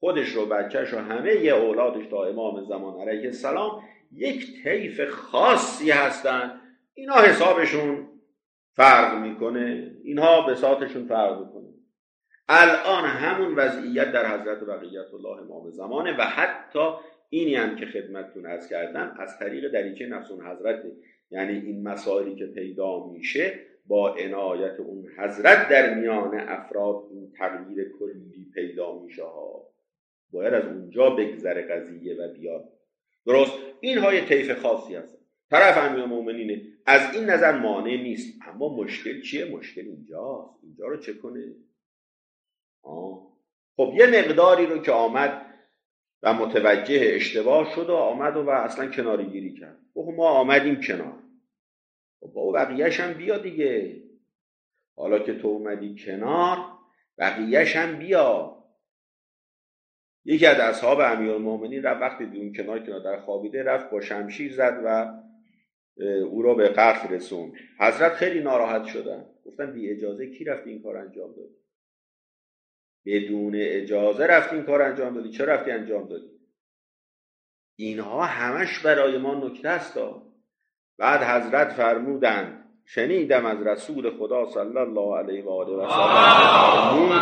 خودش رو، بچهش رو، همه ی اولادش تا امام زمان علیه السلام یک طیف خاصی هستن. اینا حسابشون فرق میکنه، اینها بساطشون فرق میکنه. الان همون وضعیت در حضرت بقیت الله امام زمانه و حتی اینی هم که خدمتتون عرض کردم از طریق دریچه نفسون حضرت، یعنی این مسائلی که پیدا میشه با عنایت اون حضرت در میان افراد این تغییر کلی پیدا میشه ها. باید از اونجا بگذره قضیه و بیاد. درست اینها یه طیف خاصی هست. طرف امیرالمومنینه، از این نظر مانع نیست، اما مشکل چیه؟ مشکل اینجاست. اینجا رو چه کنه؟ آه. خب یه مقداری رو که آمد و متوجه اشتباه شد و آمد و, و اصلا کناری گیری کرد. خب ما آمدیم کنار، خب با بقیه‌ش هم بیا دیگه. حالا که تو اومدی کنار بقیه‌ش هم بیا. یکی از اصحاب امیرالمومنین رفت، وقتی دون کنار کنار در خوابیده رفت با شمشیر زد و او را به قتل رسوند. حضرت خیلی ناراحت شدن، گفتن بی اجازه کی رفت این کار انجام داد؟ بدون اجازه رفت این کار انجام دادی، چرا رفتی انجام دادی؟ اینها همش برای ما نکته است. بعد حضرت فرمودند شنیدم از رسول خدا صلی الله علیه و آله و سلم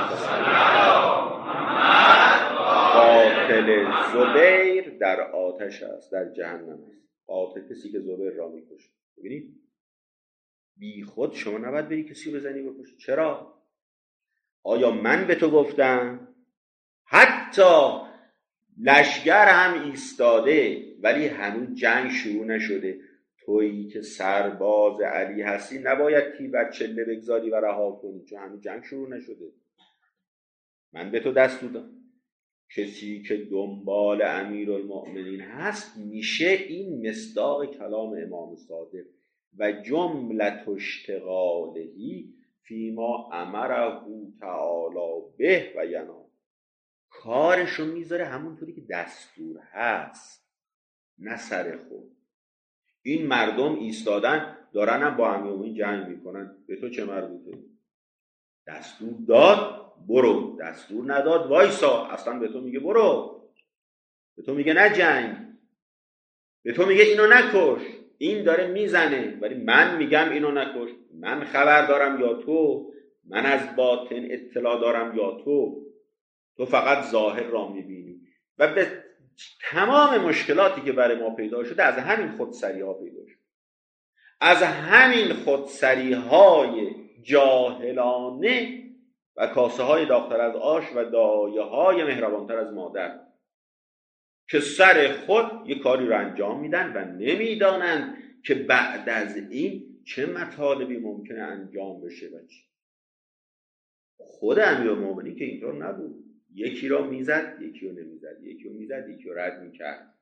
قاتل زبیر در آتش است، در جهنم است. قاتل کسی که زبیر را میکشه. ببینید بی خود شما نباید بری کسی رو بزنی بکشی. چرا؟ آیا من به تو گفتم؟ حتی لشگر هم ایستاده ولی هنوز جنگ شروع نشده، تویی که سرباز علی هستی نباید تیبر چله بگذاری و رها کنی، چون هنوز جنگ شروع نشده. من به تو دست دادم. کسی که دنبال امیرالمؤمنین هست میشه این مصداق کلام امام صادق و جملت اشتغالهی فیما امره تعالی به و ینا، کارشو میذاره همونطوری که دستور هست، نه سر خود. این مردم ایستادن دارن هم با امیرالمؤمنین جنگ میکنن، به تو چه مربوطه؟ دستور داد برو، دستور نداد وایسا. اصلا به تو میگه برو، به تو میگه نه جنگ، به تو میگه اینو نکش. این داره میزنه ولی من میگم اینو نکش. من خبر دارم یا تو؟ من از باطن اطلاع دارم یا تو؟ تو فقط ظاهر را میبینی. و به تمام مشکلاتی که برای ما پیدا شده از همین خودسری ها پیدا شده، از همین خودسری های جاهلانه و کاسه های داغ‌تر از آش و دایه های مهربانتر از مادر که سر خود یک کاری رو انجام میدن و نمیدانند که بعد از این چه مطالبی ممکنه انجام بشه. و چی خود امیرالمومنین که اینطور نبود، یکی را میزد یکی رو نمیزد، یکی رو میزد یکی رو رد میکرد.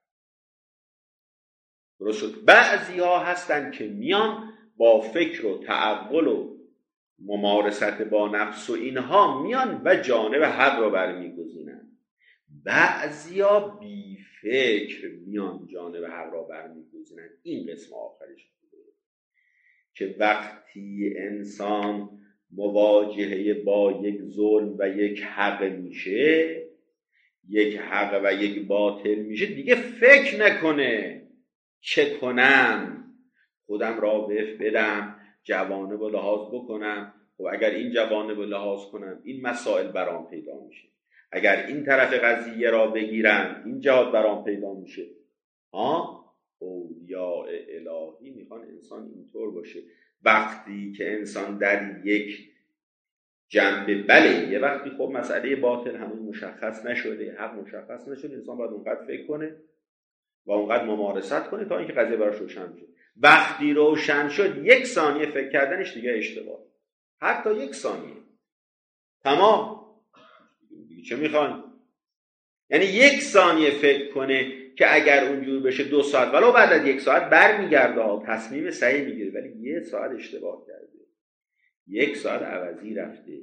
درست شد. بعضی ها هستن که میان با فکر و تعقل و ممارست با نفس و اینها میان و جانب حق را برمیگزینن. بعضی ها بی فکر میان جانب حق را برمیگزینن. این قسم آخرش بوده که وقتی انسان مواجهه با یک ظلم و یک حق میشه، یک حق و یک باطل میشه، دیگه فکر نکنه چه کنم، خودم را بف بدم، جوانب و لحاظ بکنم. خب اگر این جوانب و لحاظ کنم این مسائل برام پیدا میشه، اگر این طرف قضیه را بگیرم این جهات برام پیدا میشه. ها اولیاء الهی میخوان انسان اینطور باشه. وقتی که انسان در یک جنبه، بله یه وقتی خب مسئله باطل همون مشخص نشده، حق مشخص نشده، انسان باید اونقدر فکر کنه و اونقدر ممارست کنه تا اینکه قضیه براش روشن بشه. وقتی روشن شد یک ثانیه فکر کردنش دیگه اشتباه، حتی یک ثانیه تمام دیگه چه میخوان؟ یعنی یک ثانیه فکر کنه که اگر اونجور بشه دو ساعت ولو بعد از یک ساعت برمیگرده تصمیم صحیح میگیره، ولی یه ساعت اشتباه کرده، یک ساعت عوضی رفته.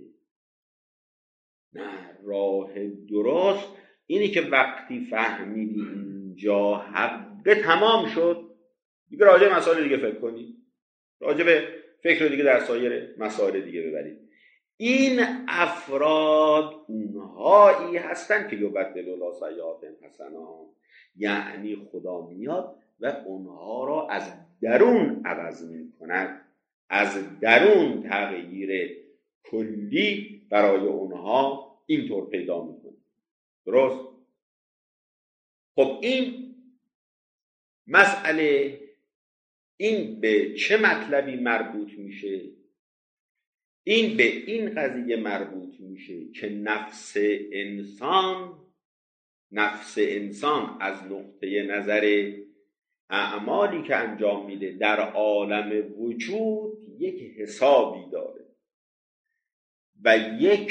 نه، راه درست اینی که وقتی فهمیدی اینجا حق تمام شد دیگه راجع مسائل دیگه فکر کنی، راجع به فکر دیگه در سایر مسائل دیگه ببرید. این افراد اونهایی هستن که یبدل الله سیئاتهم حسنات، یعنی خدا میاد و اونها را از درون عوض میکند، از درون تغییر کلی برای اونها اینطور پیدا میکنه. درست؟ خب این مسئله این به چه مطلبی مربوط میشه؟ این به این قضیه مربوط میشه که نفس انسان نفس انسان از نقطه نظر اعمالی که انجام میده در عالم وجود یک حسابی داره و یک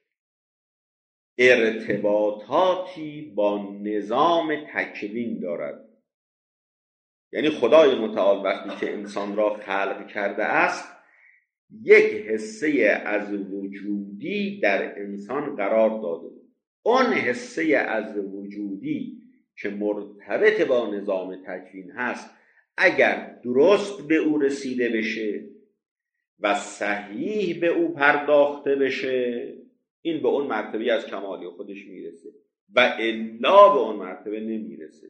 ارتباطاتی با نظام تکوین دارد. یعنی خدای متعال وقتی که انسان را خلق کرده است، یک حصه از وجودی در انسان قرار داده. اون حصه از وجودی که مرتبط با نظام تکوین هست، اگر درست به او رسیده بشه و صحیح به او پرداخته بشه، این به اون مرتبه از کمالی خودش میرسه و الا به اون مرتبه نمیرسه.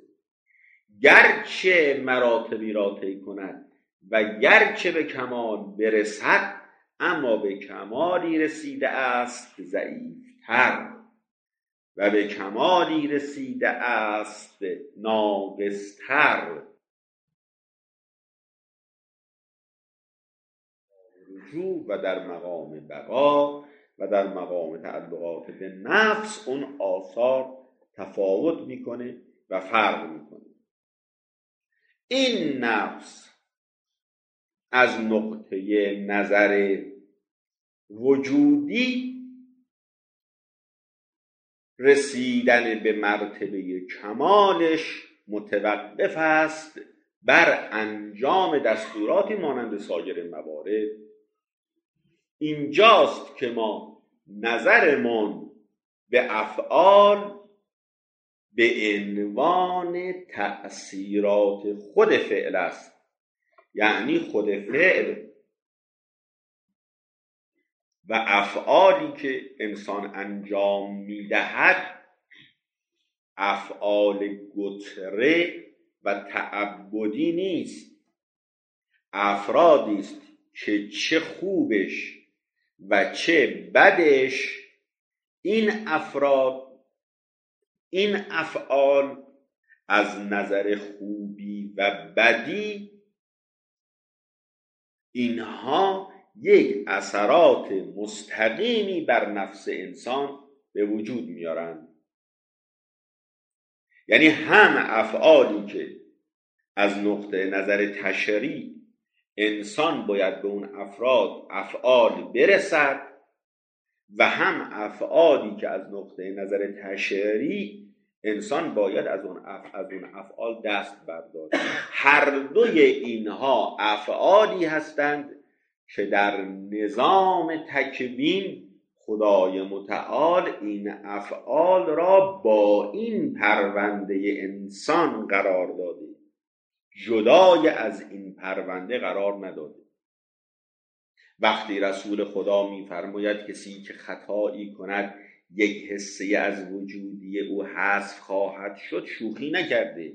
گرچه مراتبی را طی کند و گرچه به کمال برسد، اما به کمالی رسیده است ضعیفتر و به کمالی رسیده است ناقصتر. رجوع و در مقام بقا و در مقام تعلقات به نفس اون آثار تفاوت میکنه و فرق میکنه. این نفس از نقطه نظر وجودی رسیدن به مرتبه کمالش متوقف است بر انجام دستوراتی مانند سایر موارد. اینجاست که ما نظرمون به افعال به عنوان تأثیرات خود فعل است. یعنی خود فعل و افعالی که انسان انجام میدهد افعال گتره و تعبدی نیست، افرادی است که چه خوبش و چه بدش این افراد این افعال از نظر خوبی و بدی اینها یک اثرات مستقیمی بر نفس انسان به وجود میارن. یعنی هم افعالی که از نقطه نظر تشریع انسان باید به اون افراد افعال برسد و هم افعالی که از نقطه نظر تشریع انسان باید از اون اف... از اون افعال دست برداره. هر دوی اینها افعالی هستند که در نظام تکوین خدای متعال این افعال را با این پرونده انسان قرار داده، جدای از این پرونده قرار نداده. وقتی رسول خدا می‌فرماید کسی که خطایی کند یک حصه از وجودی او حذف خواهد شد، شوخی نکرده.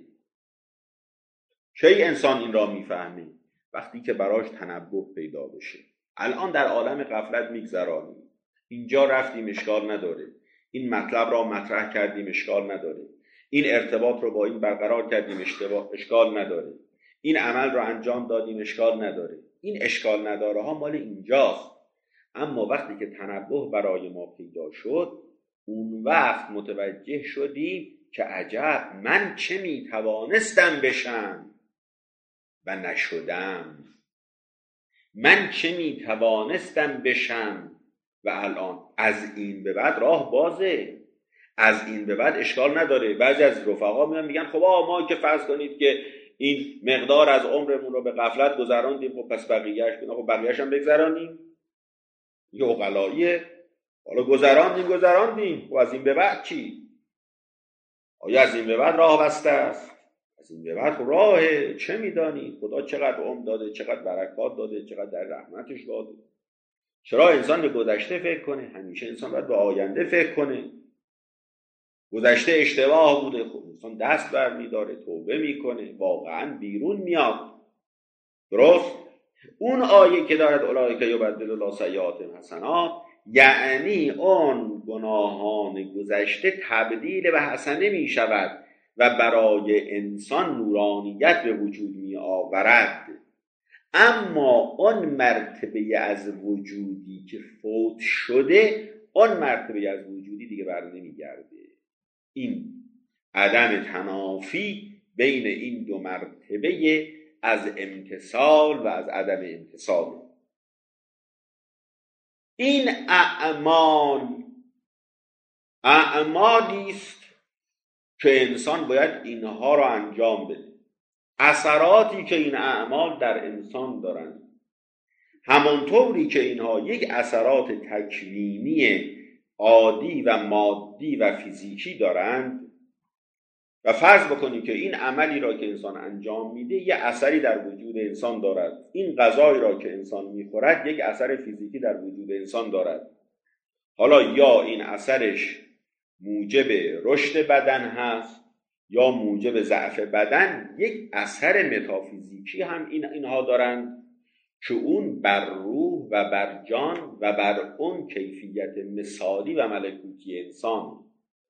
کی انسان این را میفهمه؟ وقتی که براش تنبه پیدا بشه. الان در عالم غفلت میگذرانیم، اینجا رفتیم اشکال نداره، این مطلب را مطرح کردیم اشکال نداره، این ارتباط رو با این برقرار کردیم اشکال نداره، این عمل رو انجام دادیم اشکال نداره. این اشکال نداره ها مال اینجاست. اما وقتی که تنبه برای ما پیدا شد، اون وقت متوجه شدیم که عجب، من چه میتوانستم بشم و نشدم، من چه میتوانستم بشم و الان. از این به بعد راه بازه، از این به بعد اشکال نداره. بعضی از رفقا میان میگن خب ما که فرض کنید که این مقدار از عمرمون رو به غفلت گذراندیم، خب پس بقیه‌اش بنا خب بقیه‌اش هم بگذرانیم. یه عقلاییه، حالا گذراندیم گذراندیم، و از این به بعد چی؟ آیا از این به بعد راه بسته است؟ از این به بعد راه چه میدانی؟ خدا چقدر عمر داده، چقدر برکات داده، چقدر در رحمتش داده، چرا انسان به گذشته فکر کنه؟ همیشه انسان باید به آینده فکر کنه. گذشته اشتباه بوده، خب انسان دست برمی‌داره، توبه میکنه، واقعا بیرون میاد. درست؟ اون آیه که دارد اولئک یبدل الله سیئاتهم حسنات، یعنی اون گناهان گذشته تبدیل به حسنه می شود و برای انسان نورانیت به وجود می آورد. اما اون مرتبه از وجودی که فوت شده، اون مرتبه از وجودی دیگه بر نمی گرده. این عدم تنافی بین این دو مرتبه از امتصال و از عدم امتصال. این اعمال اعمالی است که انسان باید اینها را انجام بده. اثراتی که این اعمال در انسان دارند، همانطوری که اینها یک اثرات تکوینی عادی و مادی و فیزیکی دارند، و فرض بکنید که این عملی را که انسان انجام میده یه اثری در وجود انسان دارد، این غذایی را که انسان میخورد یک اثر فیزیکی در وجود انسان دارد. حالا یا این اثرش موجب رشد بدن هست یا موجب ضعف بدن، یک اثر متافیزیکی هم این اینها دارند که اون بر روح و بر جان و بر اون کیفیت مثالی و ملکوتی انسان.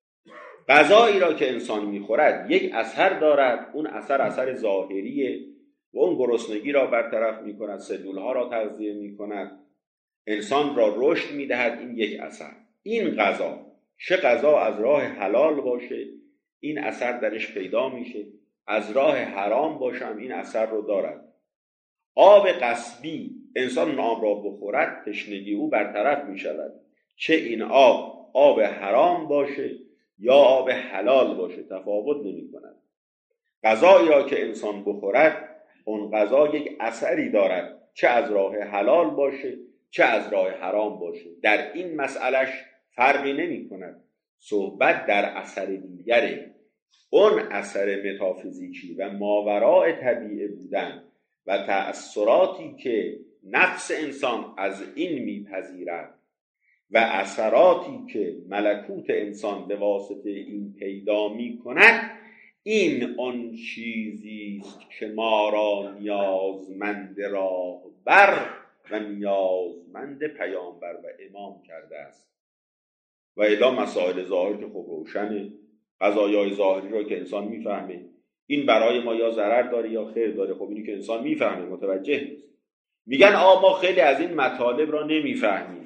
غذایی را که انسان میخورد یک اثر دارد، اون اثر اثر ظاهریه و اون گرسنگی را برطرف میکند، سلولها را تغذیه میکند، انسان را رشد میدهد. این یک اثر. این غذا چه غذا از راه حلال باشه این اثر درش پیدا میشه، از راه حرام باشم این اثر رو دارد. آب غصبی انسان نام را بخورد تشنگی او برطرف میشود، چه این آب آب حرام باشه یا آب حلال باشه تفاوت نمی کند. غذایی را که انسان بخورد اون غذا یک اثری دارد، چه از راه حلال باشه چه از راه حرام باشه. در این مسئلهش فرقی نمی کند. صحبت در اثر دیگره، اون اثر متافیزیکی و ماوراء طبیعه بودن و تأثیراتی که نفس انسان از این میپذیرد و اثراتی که ملکوت انسان به واسطه این پیدا می کند. این آن چیزی است که ما را نیازمند راهبر و نیازمند پیامبر و امام کرده است. و الا مسائل ظاهر که خب روشنه، قضایای ظاهری را که انسان میفهمه این برای ما یا ضرر داره یا خیر داره، خب اینی که انسان میفهمه متوجه نیست. میگن آ ما خیلی از این مطالب را نمیفهمیم.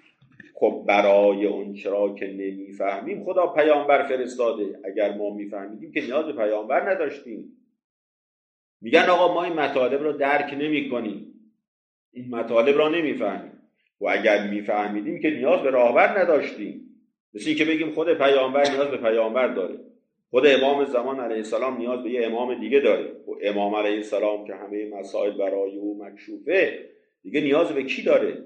خب برای اون چرا که نمیفهمیم خدا پیامبر فرستاده. اگر ما میفهمیدیم که نیاز به پیامبر نداشتیم. میگن آقا ما این مطالب را درک نمی کنیم، این مطالب را نمیفهمیم. و اگر میفهمیدیم که نیاز به راهبر نداشتیم. مثل این که بگیم خود پیامبر نیاز به پیامبر داره، خود امام زمان علیه السلام نیاز به یه امام دیگه داره. و امام علیه السلام که همه مسائل برای او مکشوفه دیگه نیاز به کی داره؟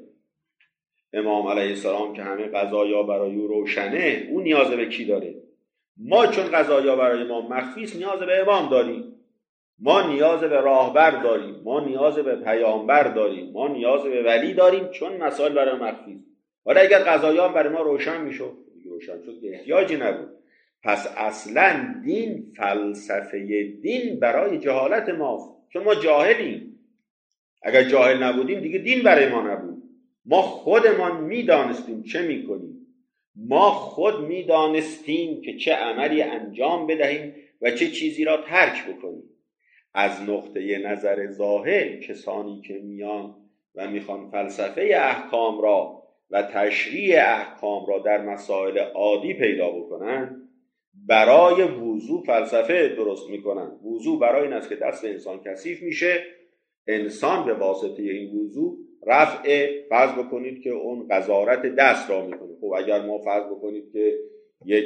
امام علیه السلام که همه قضایا برای او روشنه، او نیاز به کی داره؟ ما چون قضایا برای ما مخفی است نیاز به امام داریم، ما نیاز به راهبر داریم، ما نیاز به پیامبر داریم، ما نیاز به ولی داریم، چون مسائل برای مخفی است. حالا اگر قضایا برای ما روشن میشد، روشن شد که احتیاجی نبود. پس اصلا دین، فلسفه دین برای جهالت ماست، چون ما جاهلیم. اگر جاهل نبودیم دیگه دین برای ما نبود. ما خودمان میدانستیم چه میکنیم، ما خود میدانستیم که چه عملی انجام بدهیم و چه چیزی را ترک بکنیم. از نقطه نظر ظاهر کسانی که میان و میخوان فلسفه احکام را و تشریع احکام را در مسائل عادی پیدا بکنن، برای وضو فلسفه درست میکنن. وضو برای این است که دست انسان کثیف میشه، انسان به واسطه این وضو رفع، فرض بکنید که اون قذارت دست را میکنه. خب اگر ما فرض بکنید که یک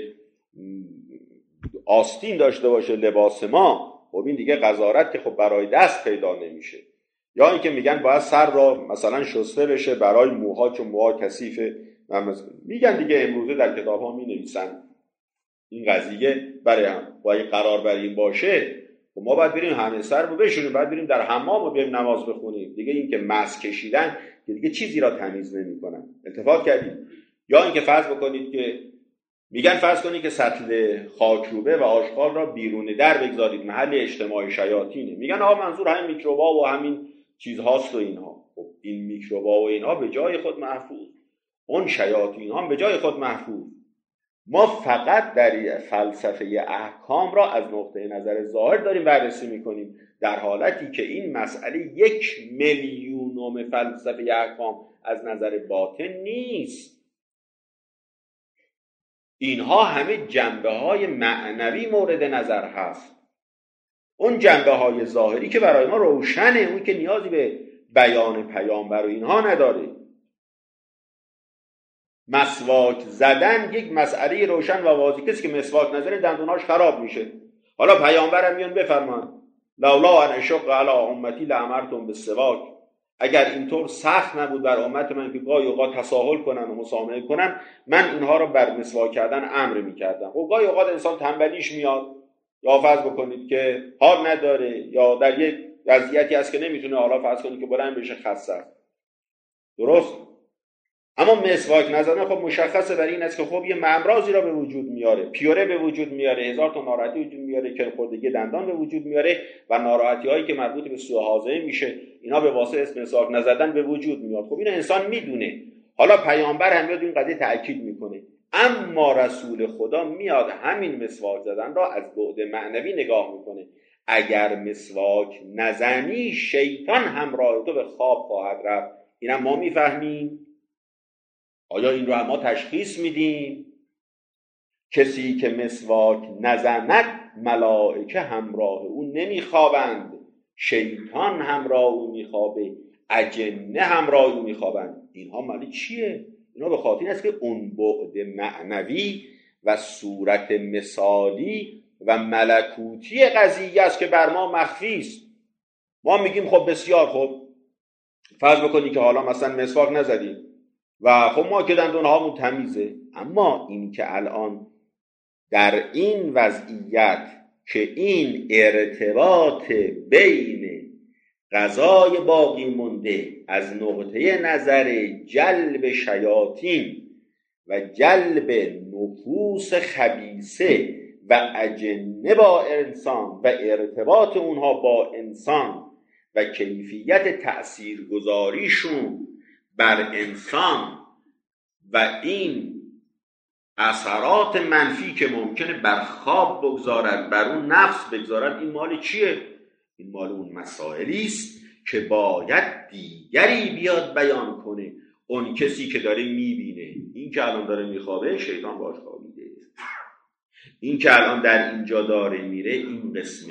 آستین داشته باشه لباس ما، خب این دیگه قذارت که خب برای دست پیدا نمیشه. یا اینکه میگن باید سر را مثلا شسته بشه برای موها چون موها کثیفه. میگن دیگه امروزه در کتاب ها می نویسن این قضیه برای هم باید قرار بر این باشه و ما باید بریم همه سر رو بشوریم، باید بریم در حمام و بریم نماز بخونیم. دیگه این که مس کشیدن که دیگه چیزی را تمیز نمی‌کنن. التفات کردید؟ یا اینکه فرض بکنید که میگن فرض کنید که سطل خاکروبه و آشغال را بیرون در بگذارید، محل اجتماع شیاطینه. میگن آقا منظور همین میکروبا و همین چیزهاست و اینها. خب این میکروبا و اینها به جای خود محفوظ، اون شیاطین هم به جای خود محفوظ. ما فقط در فلسفه احکام را از نقطه نظر ظاهر داریم بررسی میکنیم، در حالتی که این مسئله یک میلیونم فلسفه احکام از نظر باطن نیست. اینها همه جنبه های معنوی مورد نظر هست. اون جنبه های ظاهری که برای ما روشنه، اون که نیازی به بیان پیامبر و اینها نداره. مسواک زدن یک مسئله روشن و واضحه، کسی که مسواک نزنه دندوناش خراب میشه. حالا پیامبر هم میان بفرمان لولا ان اشق علی امتی لامرتم بالسواک، اگر اینطور سخت نبود بر امت من که گاهی اوقات تساهل کنن و مسامحه کنن، من اینها رو بر مسواک کردن امر میکردم. خب گاهی اوقات انسان تنبلیش میاد، یا فرض بکنید که حال نداره، یا در یک وضعیتی هست که نمیتونه، حالا فرض کنید که بلند بشه خسته. درست؟ اما مسواک نزدن خب مشخصه برای این است که خب یه امراضی را به وجود میاره، پیوره به وجود میاره، هزار تا ناراحتی وجود میاره، کرخوردگی دندان به وجود میاره و ناراحتی هایی که مربوط به سوء هاضمه میشه، اینا به واسطه اسم مسواک نزدن به وجود میاد. خب اینو انسان میدونه. حالا پیامبر هم میاد این قضیه تاکید میکنه. اما رسول خدا میاد همین مسواک زدن را از بعد معنوی نگاه میکنه. اگر مسواک نزنی شیطان همراه تو به خواب خواهد رفت. اینم ما میفهمیم. آیا این رو هم ما تشخیص میدیم؟ کسی که مسواک نزند ملائکه همراه او نمیخوابند، شیطان همراه او میخوابه، اجنه همراه او میخوابند. اینها معنی چیه؟ اینا به خاطر این است که اون بعد معنوی و صورت مثالی و ملکوتی قضیه است که بر ما مخفی است. ما میگیم خب بسیار خوب، فرض بکنی که حالا مثلا مسواک نزدیم و خب ما که دندونهامون تمیزه، اما این که الان در این وضعیت که این ارتباط بین غذای باقی مونده از نقطه نظر جلب شیاطین و جلب نفوس خبیثه و اجنه با انسان و ارتباط اونها با انسان و کیفیت تأثیرگذاریشون بر انسان و این اثرات منفی که ممکنه بر خواب بگذارد، بر اون نفس بگذارد، این مال چیه؟ این مال اون مسائلی است که باید دیگری بیاد بیان کنه. اون کسی که داره میبینه، این که الان داره میخوابه شیطان باش خوابیده، این که الان در اینجا داره میره این قسمه.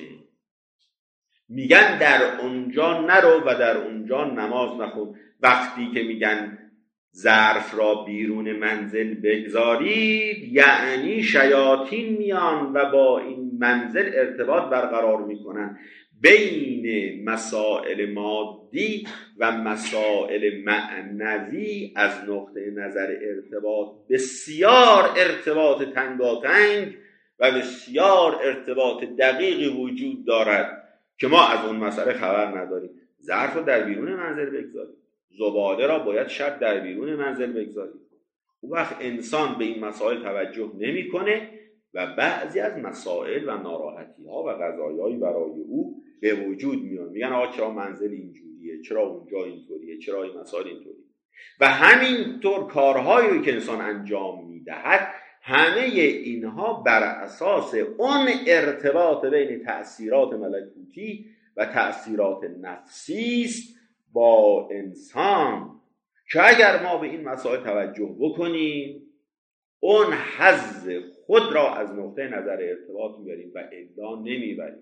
میگن در اونجا نرو و در اونجا نماز نخون. وقتی که میگن ظرف را بیرون منزل بگذارید، یعنی شیاطین میان و با این منزل ارتباط برقرار میکنن. بین مسائل مادی و مسائل معنوی از نقطه نظر ارتباط بسیار ارتباط تنگاتنگ و بسیار ارتباط دقیقی وجود دارد که ما از اون مسئله خبر نداریم. ظرف رو در بیرون منزل بگذارید، زباله را باید شب در بیرون منزل بگذارید. اون وقت انسان به این مسائل توجه نمی‌کنه و بعضی از مسائل و ناراحتی‌ها و قضایایی برای او به وجود میاد. میگن آقا چرا منزل اینجوریه، چرا اونجا اینطوریه، چرا این مسائل اینطوریه. و همینطور کارهایی که انسان انجام میدهد، همه اینها بر اساس اون ارتباط بین تأثیرات ملکوتی و تأثیرات نفسی است با انسان که اگر ما به این مسائل توجه بکنیم، اون حظ خود را از نقطه نظر ارتباط میبریم و الا نمیبریم.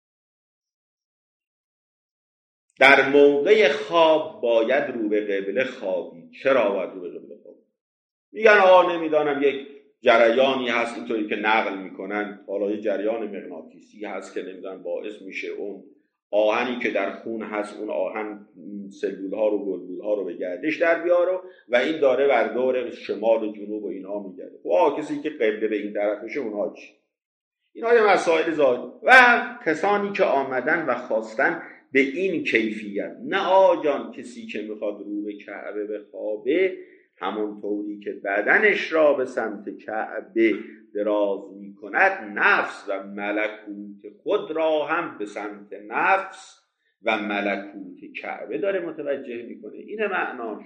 در موقع خواب باید رو به قبله خوابید. چرا باید رو به قبله خوابید؟ میگن آقا نمیدانم یک جریانی هست اینطوری که نقل میکنن، حالا یه جریان مغناطیسی هست که نمیدونم باعث میشه اون آهنی که در خون هست، اون آهن سلول ها رو گلبول ها رو به گردش در بیاره و این داره بر دور شمال و جنوب و اینها میگرده. خب کسی که قبله به این طرف میشه اونها چی؟ اینا یه مسائل ظاهری. و کسانی که آمدن و خواستن به این کیفیت. نه آجان کسی که میخواد رو به کعبه بخوابه همونطوری که بدنش را به سمت کعبه دراز میکند، نفس و ملکوت خود را هم به سمت نفس و ملکوت کعبه داره متوجه میکنه. اینه معناش.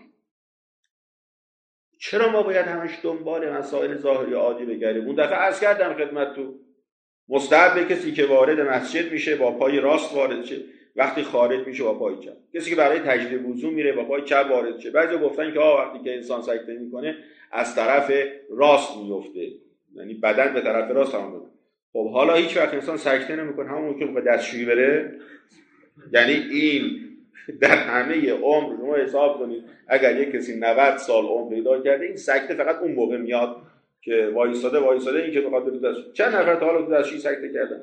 چرا ما باید همش دنبال مسائل ظاهری عادی بگردیم؟ اون دفعه عرض کردم خدمت تو مستحب کسی که وارد مسجد میشه با پای راست وارد شه، وقتی خارج میشه با پای چپ. کسی که برای تجدید وضو میره با پای چپ وارد شه. بعضی گفتن که آه وقتی که انسان سجده میکنه از طرف راست میفته، یعنی بدن به طرف راست هم میره. خب حالا هیچ وقت انسان سجده نمیکنه همون که به دستشویی بره؟ یعنی این در همه عمر شما حساب کنید اگر یک کسی نود سال عمر پیدا کرده، این سجده فقط اون موقع میاد که وایساده وایساده این که بخواد بره دست. چند نفر تا حالا تو دستشویی سجده کردن؟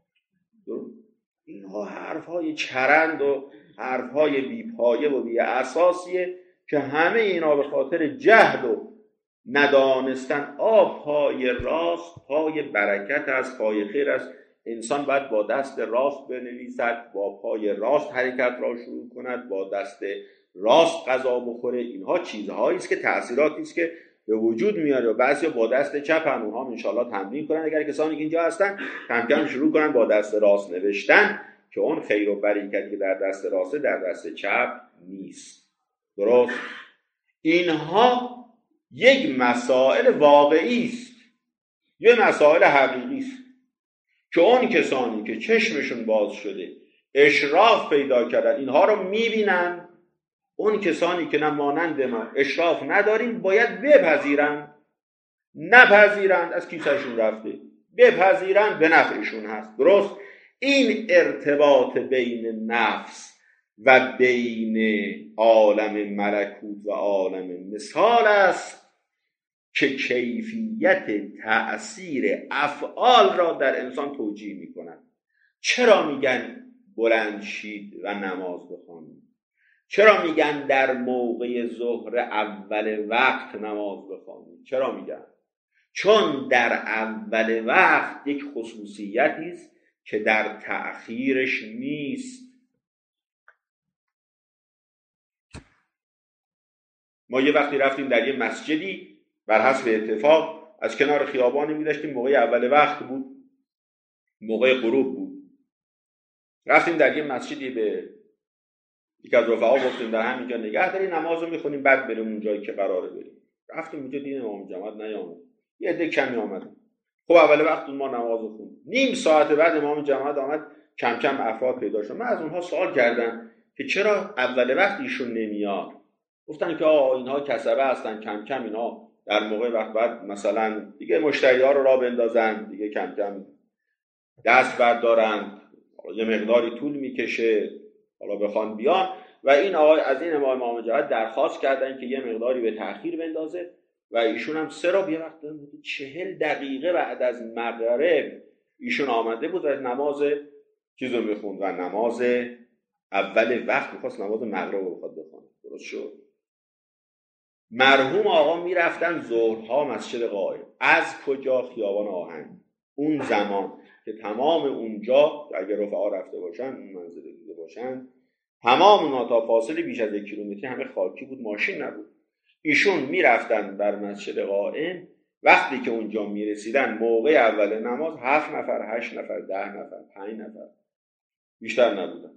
اینها حرف‌های چرند و حرف‌های بی‌پایه و بی اساسیه که همه اینا به خاطر جهل و ندانستن. آب پای راست پای برکت است، پای خیر است. انسان باید با دست راست بنویسد، با پای راست حرکت را شروع کند، با دست راست غذا بخوره. اینها چیزهایی است که تأثیراتی است که به وجود میاره. و بعضیا با دست چپ هم اونها ان شاءالله تمرین کنن، اگر کسانی که اینجا هستن کم کم شروع کنن با دست راست نوشتن، که اون خیر و برکتی که در دست راسته در دست چپ نیست. درست؟ اینها یک مسائل واقعی است، یک مسائل حقیقی است که اون کسانی که چشمشون باز شده اشراف پیدا کردن اینها رو میبینن. اون کسانی که نه مانند ما اشراف نداریم باید بپذیرن. نپذیرند از کیسهشون رفته، بپذیرند به نفعشون هست. درست؟ این ارتباط بین نفس و بین عالم ملکوت و عالم مثال است که کیفیت تأثیر افعال را در انسان توجیه می کند. چرا میگن بلند شید و نماز بخوانید؟ چرا میگن در موقع ظهر اول وقت نماز بخوانید؟ چرا میگن؟ چون در اول وقت یک خصوصیتی است که در تأخیرش نیست. ما یه وقتی رفتیم در یه مسجدی بر حسب اتفاق از کنار خیابانی می‌داشتیم، موقع اول وقت بود، موقع غروب بود. رفتیم در یه مسجدی به یک از رفقا گفتیم در همینجا نگه داریم نماز رو می‌خونیم بعد بریم اون جایی که قراره بریم. رفتیم اونجا دیدیم امام جماعت نیامد، یه عده کمی آمدن. خب اول وقت ما نماز رو خوندیم. نیم ساعت بعد امام جماعت آمد، کم کم افراد پیدا شد. من از اونها سوال کردم که چرا اول وقت ایشون نمیاد؟ گفتن که آقا اینها کسبه هستن، کم کم اینا در موقع وقت بعد مثلا دیگه مشتری‌ها رو راه بندازن، دیگه کم کم دست بردارن، یه مقداری طول میکشه حالا بخوان بیان. و این آقای از این امام امام جماعت درخواست کردن که یه مقداری به تأخیر بندازه و ایشون هم سه را یه وقت بود چهل دقیقه بعد از مغرب ایشون آمده بود و نماز چیزو میخوند و نماز اول وقت میخواست نماز مغرب رو بخواد بخونه. درست شد؟ مرحوم آقا میرفتن ظهرها مسجد قائم. از کجا؟ خیابان آهنگ. اون زمان که تمام اونجا اگر رفقا رفته باشن اون منزل دیده باشن تمام اونها تا فاصله بیش از یک کیلومتری همه خاکی بود، ماشین نبود. ایشون میرفتن بر مسجد قائم. وقتی که اونجا میرسیدن موقع اول نماز هفت نفر، هشت نفر، ده نفر، پنج نفر، بیشتر نبودن.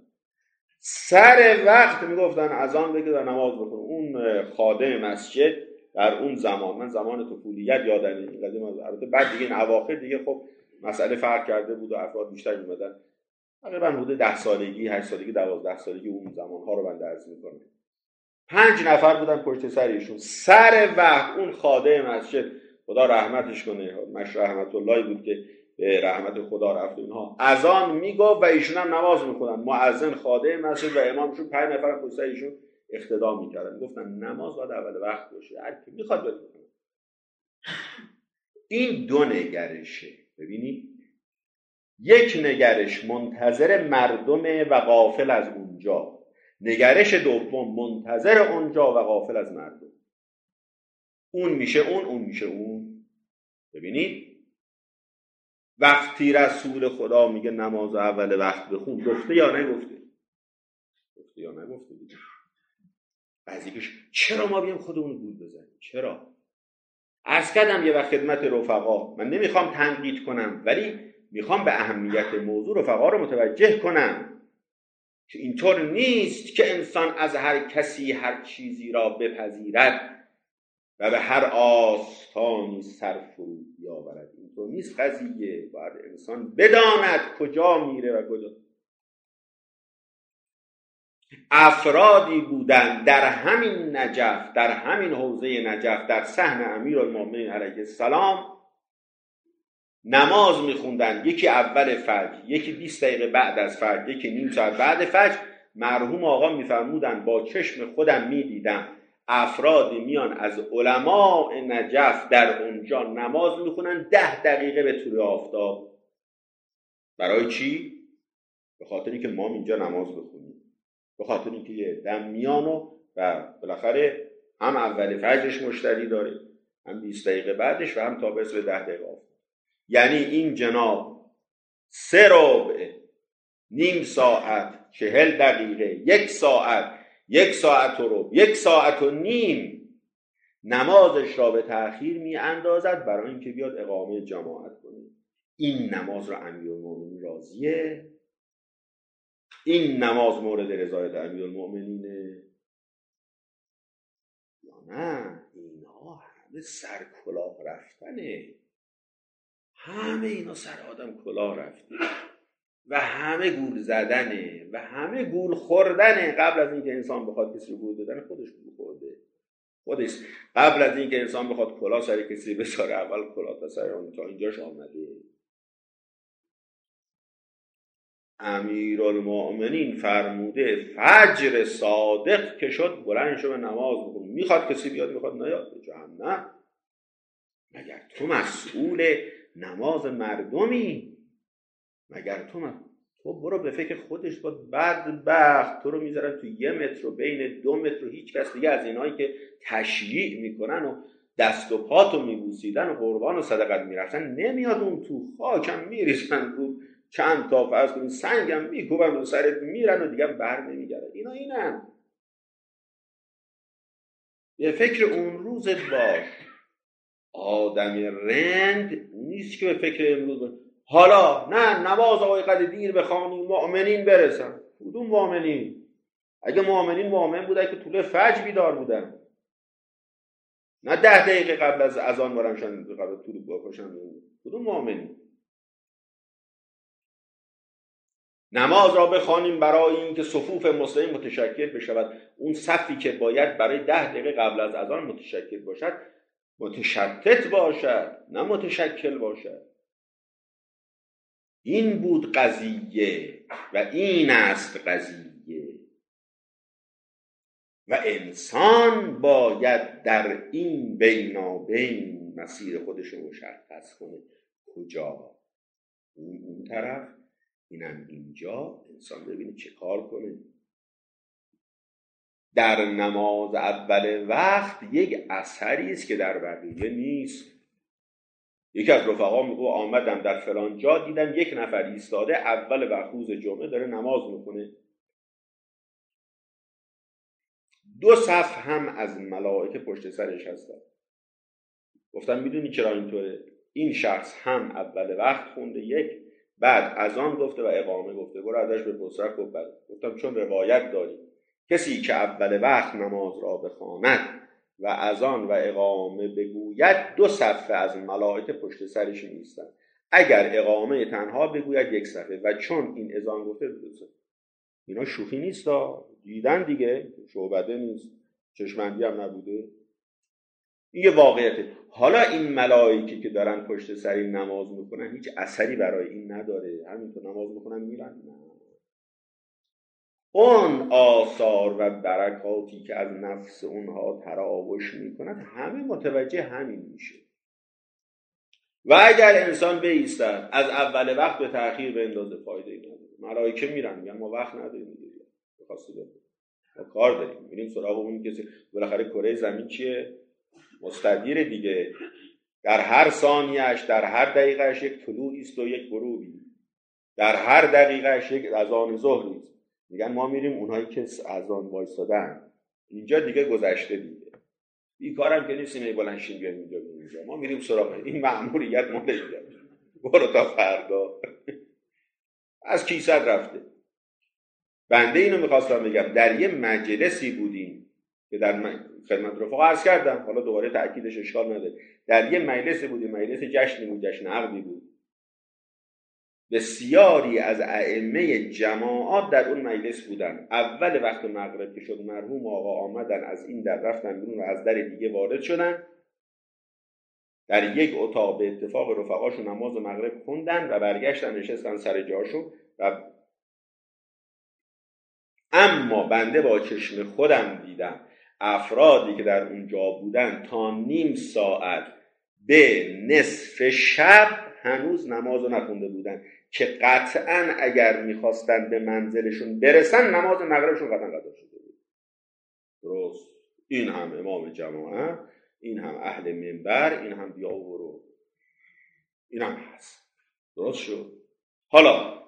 سر وقت میگفتن اذان بگید و نماز بخون. اون خادم مسجد در اون زمان، من زمان طفولیت یادمه این قدیم، البته بعد دیگه این اواخر دیگه خب مسئله فرق کرده بود و افراد بیشتر میمدن، تقریبا حدود ده سالگی، هشت سالگی، دوازده سالگی اون زمان ها رو بنده عرض میکنم. پنج نفر بودن پشت سر ایشون. سر وقت اون خادم مسجد خدا رحمتش کنه، مش رحمت الله بود که به رحمت خدا رفت، اینها اذان میگفت و ایشون هم نماز میخوندن. مؤذن خادم مسجد و امامشون پنج نفر پشت سر ایشون اقتدا میکردن. گفتن نماز باید اول وقت باشه، هر کی میخواد بخونه. این دو نگرشه. ببینید، یک نگرش منتظر مردمه و غافل از اونجا، نگرش دوم منتظر اونجا و غافل از مردم. اون میشه اون، اون میشه اون. ببینید وقتی رسول خدا میگه نماز اول وقت بخون، گفته یا نگفته؟ گفته یا نگفته دیگه. بعضی پیش چرا ما بیام خودمون گول بزنیم؟ چرا؟ عرض کردم یه وقت خدمت رفقا، من نمیخوام تنقید کنم ولی میخوام به اهمیت موضوع رفقا رو متوجه کنم که اینطور نیست که انسان از هر کسی هر چیزی را بپذیرد و به هر آستانی سر فرو بیاورد. اینطور نیست قضیه. باید انسان بداند کجا میره و کجا. افرادی بودن در همین نجف، در همین حوزه نجف، در صحن امیرالمومنین علیه السلام نماز میخوندن. یکی اول فجر، یکی بیست دقیقه بعد از فجر، یکی نیم ساعت بعد فجر. مرحوم آقا میفرمودن با چشم خودم میدیدم افرادی میان از علماء نجف در اونجا نماز میخونن ده دقیقه به طلوع آفتاب. برای چی؟ به خاطری که ما اینجا نماز بخونیم، به خاطر اینکه یه دم میانو و بالاخره هم اول فجرش مشتری داره، هم بیست دقیقه بعدش و هم تا به ده دقیقه آفتاب. یعنی این جناب سه ربع، نیم ساعت، چهل دقیقه، یک ساعت، یک ساعت و ربع، یک ساعت و نیم نمازش را به تأخیر می اندازد برای اینکه بیاد اقامه جماعت کنه. این نماز را امیرالمومنین راضیه؟ این نماز مورد رضایت امیرالمومنینه یا نه؟ اینا همه سر کلاه رفتنه. همه اینا سر آدم کلاه رفته و همه گول زدنه و همه گول خوردنه. قبل از اینکه انسان بخواد کسی رو گول بزنه خودش گول خورده. خودش قبل از اینکه انسان بخواد کلاه سر کسی بذاره اول کلاه تا سر اون تا اینجاش آمده. امیرالمومنین فرموده فجر صادق که شد بلند شو به نماز بخون. میخواد کسی بیاد میخواد نیاد به جهنم. مگر تو مسئول نماز مردمی؟ مگر تو من؟ تو برو به فکر خودش بود. بدبخت تو رو میذارن تو یه متر و بین دو متر و هیچ کس دیگه از اینایی که تشییع میکنن و دست و پاتو میبوسیدن و قربان و صدقت میرفتن نمیاد اون تو. خاکم میریزن رو چند تا فرض کنین سنگم میکوبن رو سرت میرن و دیگه بر نمیگردن. اینا اینن. به فکر اون روزت باش. آدم رند نیست که به فکر امروز باش. حالا نه نماز آقای قدر دیر بخوانی مؤمنین برسن. کدوم مؤمنین؟ اگه مؤمنین مؤمن بودن که طول فجر بیدار بودن، نه ده دقیقه قبل از اذان برنشان قبل طول بکشن. کدوم مؤمنین؟ نماز را بخوانیم برای اینکه صفوف مسلمین متشکل بشود. اون صفی که باید برای ده دقیقه قبل از اذان متشکل باشد متشتت باشد، نه متشکل باشد. این بود قضیه و این است قضیه و انسان باید در این بینابین مسیر خودش رو مشخص کنه. کجا؟ اون اون طرف، اینم اینجا. انسان ببینه چه کار کنه. در نماز اول وقت یک اثری است که در بقیه نیست. یکی از رفقا میگه آمدم در فلان جا دیدم یک نفر ایستاده اول وقت روز جمعه داره نماز میکنه، دو صف هم از ملائکه پشت سرش هستن. گفتم میدونی چرا اینطوره؟ این شخص هم اول وقت خونده یک، بعد اذان گفته و اقامه گفته. برو ازش به پسرک گفت. گفتم چون روایت داری کسی که اول وقت نماز را بخواند و اذان و اقامه بگوید دو صفحه از ملائکه پشت سرش نیستن. اگر اقامه تنها بگوید یک صفحه و چون این اذان گفته دو صفحه. اینا شوخی نیست ها. دیدن دیگه، شعبده نیست، چشمندی هم نبوده. این یه واقعیته. حالا این ملائکه که دارن پشت سر این نماز میکنن هیچ اثری برای این نداره، همینطور نماز میکنن میرن. نه، اون آثار و برکاتی که از نفس اونها تراوش میکند همه متوجه همین میشه. و اگر انسان بایستد از اول وقت به تأخیر به اندازه فایده ای نداره. ملائکه میرن میگن ما وقت نداریم دیگه، بخواسته بده ما کار داریم، میریم سراغ اون کسی. بالاخره کره زمین چیه؟ مستدیر دیگه. در هر ثانیه‌اش، در هر دقیقه‌اش یک طلوعی است و یک غروبی. در هر دقیقه‌اش یک اذان ظهری است. میگن ما میریم اونهایی که از آن وایستادن، اینجا دیگه گذشته دیگه، بیکارم که نیستیم ای بلنشیم بیایم اینجا اینجا ما میریم سراغ این مأموریت مال اینجا، برو تا فردا. از کیسد رفته. بنده اینو میخواستم بگم، در یه مجلسی بودیم که در خدمت رفقا عرض کردم، حالا دوباره تأکیدش اشکال نداره، در یه مجلسی بودیم، مجلس جشنی بود، جشن عقدی بود. بسیاری از ائمه جماعات در اون مجلس بودن. اول وقت مغرب که شد مرحوم آقا آمدن، از این در رفتن بیرون و از در دیگه وارد شدن، در یک اتاق به اتفاق رفقاشون نماز مغرب خوندن و برگشتن نشستن سر جاشون. و اما بنده با چشم خودم دیدم افرادی که در اونجا بودن تا نیم ساعت به نصف شب هنوز نماز رو نخونده بودن که قطعاً اگر میخواستن به منزلشون برسن نماز مغربشون قطعاً قضا شده بود. درست. این هم امام جماعه، این هم اهل منبر، این هم بیا و برو، این هم هست. درست شد. حالا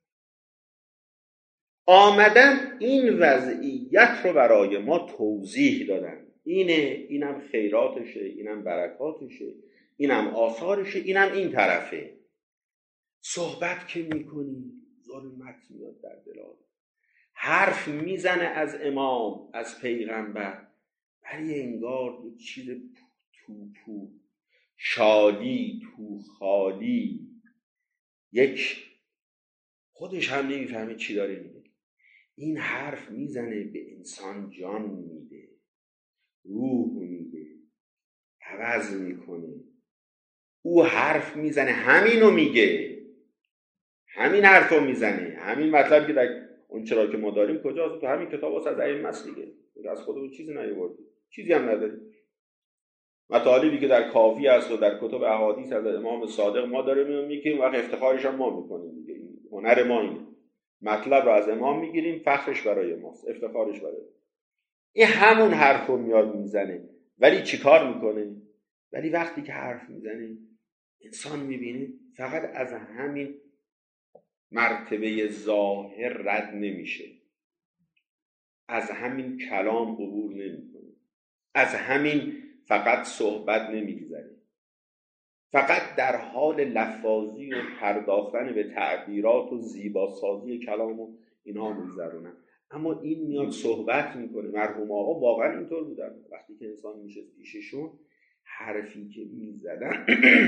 آمدن این وضعیت رو برای ما توضیح دادن، اینه، اینم خیراتشه، اینم برکاتشه، اینم آثارشه، اینم این طرفه. صحبت که میکنی ظلمت میاد در دل آدم، حرف میزنه از امام، از پیغمبر، ولی انگار یک چیز تو پو شالی تو خالی، یک خودش هم نمیفهمه چی داره میگه. این حرف میزنه به انسان جان میده، روح میده، عوض میکنه. او حرف میزنه، همینو میگه، همین حرفو میزنه، همین مطلب که در اون چرا که ما داریم کجاست؟ تو همین کتاب واسه از ائمه است دیگه. از خودمون چیزی نیاوردیم، چیزی هم نداریم. مطالبی که در کافی است و در کتب احادیث از امام صادق ما داریم میگیم، وقت افتخارش هم ما میکنیم دیگه. این هنر ما اینه، مطلب رو از امام میگیریم، فخرش برای ماست، افتخارش برای ما. این همون حرفو میاد میزنه، ولی چیکار میکنه؟ ولی وقتی که حرف میزنه انسان میبینه فقط از همین مرتبه ظاهر رد نمیشه، از همین کلام عبور نمیکنه، از همین فقط صحبت نمیگذره، فقط در حال لفاظی و پرداختن به تعبیرات و زیباسازی کلام و اینها میگذرونه. اما این میاد صحبت میکنه. مرحوم آقا واقعا اینطور بودن، وقتی که انسان میشه پیششون حرفی که میزدن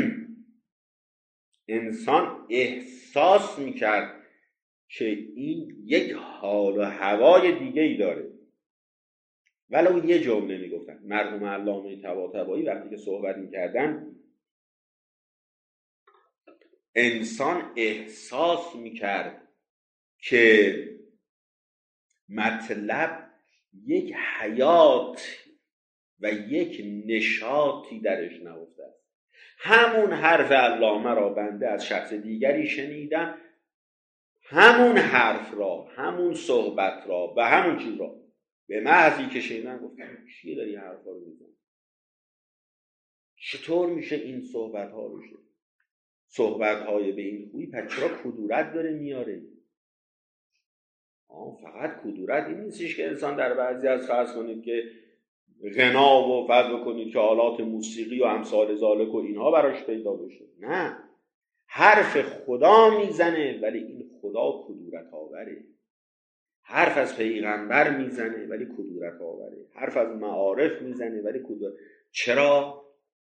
انسان احساس میکرد که این یک حال و هوای دیگه ای داره. ولو یه جمله میگفتن. مرحوم علامه طباطبایی وقتی که صحبت میکردن انسان احساس میکرد که مطلب یک حیات و یک نشاطی درش نهفته است. همون حرف علامه را بنده از شخص دیگری شنیدم، همون حرف را، همون صحبت را و همون چیز را به محضی که شنیدم گفتم چیه داری حرفا رو میزنی؟ چطور میشه این صحبت ها رو شد؟ صحبت های به این خوبی، پس چرا کدورت داره میاره؟ آه فقط کدورت این نیستش که انسان در بعضی از فرض کنید که غنا و فرض کنید که آلات موسیقی و امثال ذالک و اینها براش پیدا بشه. نه، حرف خدا میزنه ولی این خدا کدورت آوره. حرف از پیغمبر میزنه ولی کدورت آوره. حرف از معارف میزنه ولی کدورت. چرا؟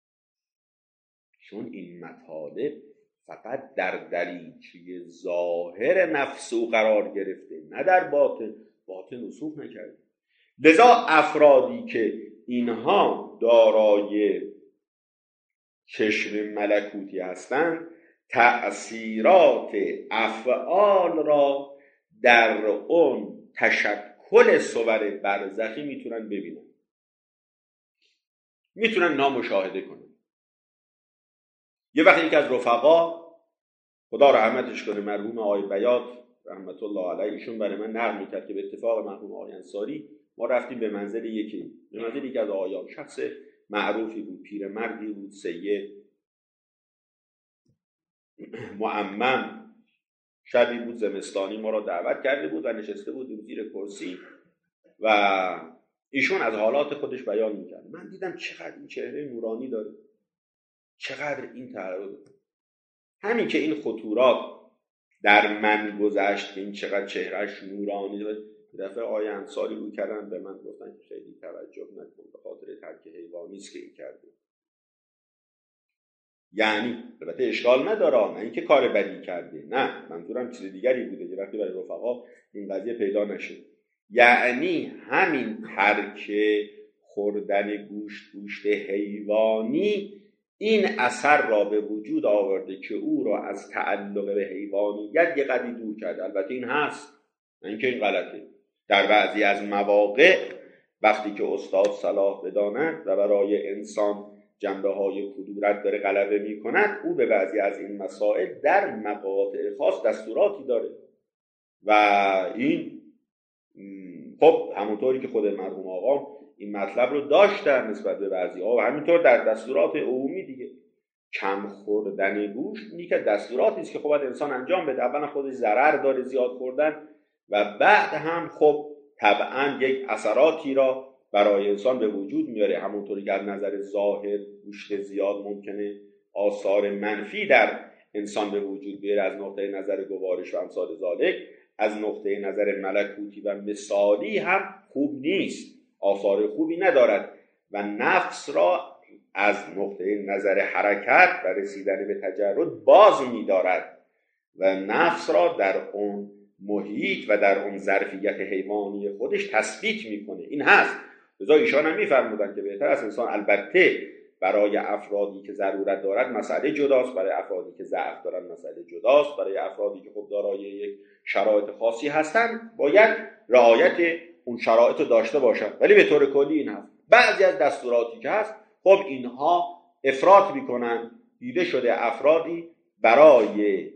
چون این مطالب فقط در دریچه ظاهر نفس او قرار گرفته، نه در باطن. باطن رسوخ نکرده. لذا افرادی که اینها دارای چشم ملکوتی هستند تأثیرات افعال را در اون تشکل صور برزخی میتونن ببینن، میتونن نامشاهده کنن. یه وقتی که از رفقا خدا رحمتش کنه مرحوم آقای بیات رحمت الله علیه، ایشون برای من نقل میکرد که به اتفاق مرحوم آقای انصاری ما رفتیم به منزل یکی به منزل یکی از آقایان، شخص معروفی بود، پیرمردی بود، سید معمم، شبی بود زمستانی ما را دعوت کرده بود و نشسته بودیم زیر کرسی و ایشون از حالات خودش بیان میکرد. من دیدم چقدر این چهره نورانی داره، چقدر این تغییر. همین که این خطورات در من گذشت که این چقدر چهرهش نورانی داره، دفعه آیه انصاری رو کردن به من گفتن خیلی توجه نکن به خاطر ترک حیوانی است که این کرده. یعنی البته اشکال نداره، نه اینکه کار بدی کرده، نه، منظورم چیز دیگری بوده که وقتی برای رفقا این قضیه پیدا نشه. یعنی همین ترک خوردن گوشت گوشت حیوانی این اثر را به وجود آورده که او را از تعلق به حیوانیت یه قدری دور کرده. البته این هست، نه اینکه این غلطه. در بعضی از مواقع وقتی که استاد صلاح بداند و برای انسان جنبه های کدورت داره غلبه می کند، او به بعضی از این مسائل در مقاطع خاص دستوراتی داره و این خب همونطوری که خود مرحوم آقا این مطلب رو داشتن نسبت به بعضی ها و همینطور در دستورات عمومی دیگه. کم خوردن گوشت این که دستوراتی است که خب باید انسان انجام بده. اولا خودش ضرر داره زیاد خوردن و بعد هم خب طبعا یک اثراتی را برای انسان به وجود میاره. همونطوری که از نظر ظاهر گوشت زیاد ممکنه آثار منفی در انسان به وجود بیاره از نقطه نظر گوارش و امثال ذالک، از نقطه نظر ملکوتی و مثالی هم خوب نیست، آثار خوبی ندارد و نفس را از نقطه نظر حرکت و رسیدن به تجرد باز می‌دارد و نفس را در اون محیط و در اون ظرفیت حیوانی خودش تثبیت میکنه. این هست. لذا ایشان هم میفرمودن که بهتر از انسان البته برای افرادی که ضرورت دارد مسئله جداست، برای افرادی که ضعف دارن مسئله جداست، برای افرادی که خب دارای یک شرایط خاصی هستن باید رعایت اون شرایط رو داشته باشن. ولی به طور کلی این هست. بعضی از دستوراتی که هست خب اینها افراط میکنن. دیده شده افرادی برای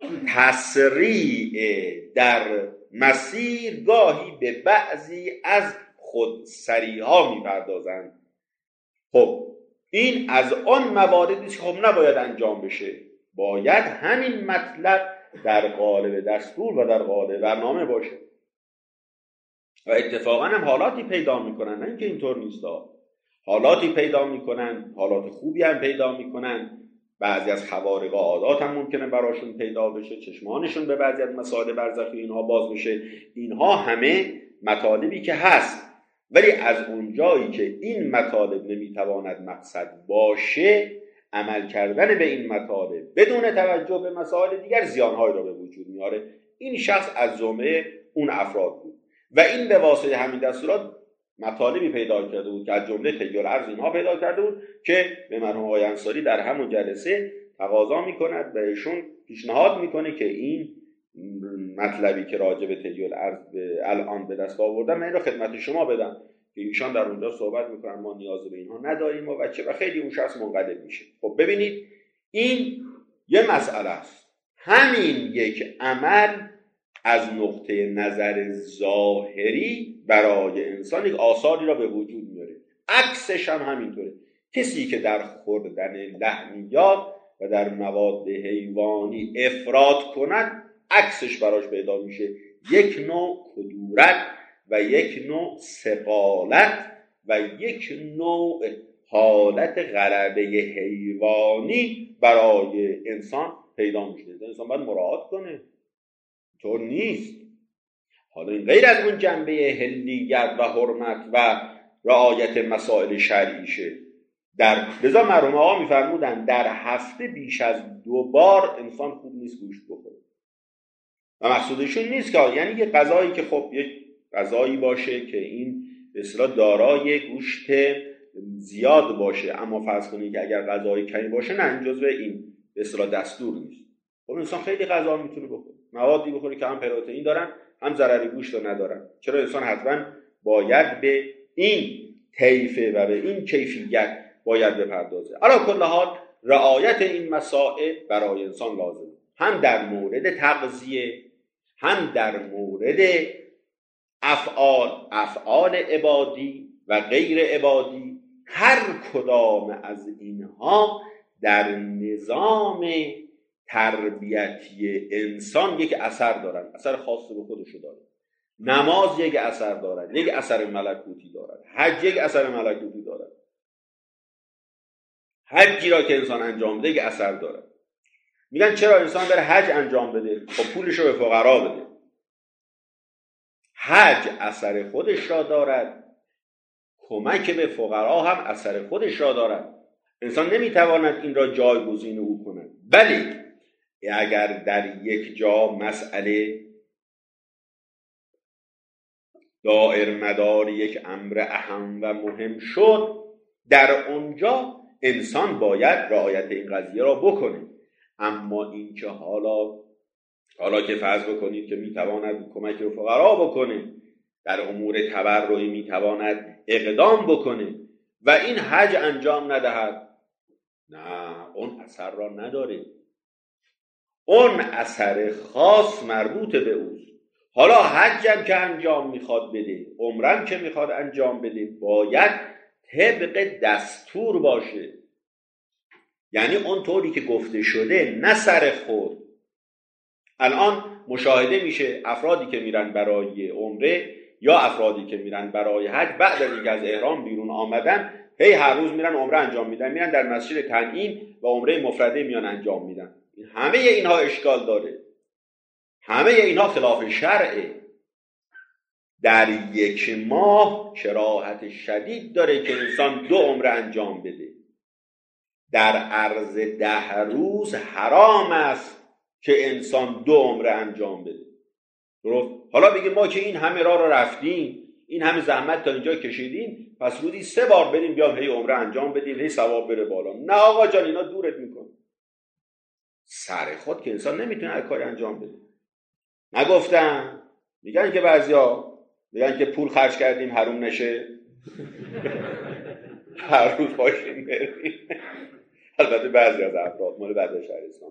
تسریع در مسیر گاهی به بعضی از خودسری ها میپردازند. خب این از آن مواردی است که خب نباید انجام بشه. باید همین مطلب در قالب دستور و در قالب برنامه باشه و اتفاقا هم حالاتی پیدا میکنن، نه اینکه اینطور نیست، حالاتی پیدا میکنن، حالات خوبی هم پیدا میکنن. بعضی از خوارق عادات هم ممکنه براشون پیدا بشه، چشمانشون به بعضی از مسائل برزخی اینها باز بشه. اینها همه مطالبی که هست، ولی از اونجایی که این مطالب نمیتواند مقصد باشه، عمل کردن به این مطالب بدون توجه به مسائل دیگر زیانهای را به وجود میاره. این شخص از جمله اون افراد بود و این به واسطه همین دستورات مطالبی پیدا کرده بود که از جمله طی العرض اینها پیدا کرده بود که به مرحوم آقای انصاری در همون جلسه تقاضا میکند و ایشون پیشنهاد میکنه که این مطلبی که راجع به طی العرض الان به دست آوردن من این رو خدمت شما بدم که ایشان در اونجا صحبت میکنن ما نیاز به اینها نداریم و بچه و خیلی اون شخص منقلب میشه. خب ببینید این یه مسئله است. همین یک عمل از نقطه نظر ظاهری برای انسان یک آثاری را به وجود میاره. عکسش هم همینطوره. کسی که در خوردن لحمیات و در مواد حیوانی افراط کند عکسش براش پیدا میشه. یک نوع کدورت و یک نوع ثقالت و یک نوع حالت غلبه حیوانی برای انسان پیدا میشه. انسان باید مراعات کنه، طور نیست. حالا این غیر از اون جنبه حلیت و حرمت و رعایت مسائل شرعیشه. در لذا مرحوم آقا میفرمودن در هفته بیش از دو بار انسان خوب نیست گوشت بخوره و مقصودشون نیست که یعنی یه غذایی که خب یک غذایی باشه که این به اصطلاح دارای گوشت زیاد باشه، اما فرض کنید که اگر غذای کمی باشه نه، این جزء این به اصطلاح دستور نیست. خب انسان خیلی غذا میتونه بخوره، موادی بخوره که هم پروتئین دارن هم ضرر گوشت رو ندارن. چرا انسان حتما باید به این طیفه و به این کیفیت باید بپردازه؟ علی کل حال رعایت این مسائل برای انسان لازمه، هم در مورد تغذیه، هم در مورد افعال افعال عبادی و غیر عبادی. هر کدام از اینها در نظام تربیتی انسان یک اثر دارن، اثر خاص به خودشو داره. نماز یک اثر دارد، یک اثر ملکوتی دارد. حج یک اثر ملکوتی دارد. حجی را که انسان انجام بده یک اثر دارد. میگن چرا انسان بره حج انجام بده؟ خب پولش رو به فقرا بده. حج اثر خودش را دارد، کمک به فقرا هم اثر خودش را دارد. انسان نمیتواند این را جایگزین او کند. ولی اگر در یک جا مسئله دائر مدار یک امر اهم و مهم شد، در اونجا انسان باید رعایت این قضیه را بکنه. اما این که حالا حالا که فرض بکنید که میتواند کمک به فقرا بکنه، در امور تبرعی میتواند اقدام بکنه و این حج انجام ندهد، نه، اون اثر را نداره. اون اثر خاص مربوط به اوست. حالا حجم که انجام میخواد بده، عمرم که میخواد انجام بده، باید طبق دستور باشه. یعنی اون طوری که گفته شده، نه سر خود. الان مشاهده میشه افرادی که میرن برای عمره یا افرادی که میرن برای حج، بعد از اینکه از احرام بیرون آمدن، هی هر روز میرن عمره انجام میدن، میرن در مسجد تنعیم و عمره مفرده میان انجام میدن. همه اینها اشکال داره. همه اینها خلاف شرعه. در یک ماه کراهت شدید داره که انسان دو عمره انجام بده. در عرض ده روز حرام است که انسان دو عمره انجام بده. درست؟ حالا بگیم ما که این همه راه رو رفتیم، این همه زحمت تا اینجا کشیدیم، پس رودی سه بار بریم بیام هی عمره انجام بدیم، هی ثواب بره بالا. نه آقا جان، اینا دورت میکنه. سر خود که انسان نمیتونه هر کاری انجام بده. نگفتم؟ میگن که بعضیا میگن که پول خرج کردیم حروم نشه. هر روز باشیم بریم. البته بعضی از افراد مال بعد شهرستان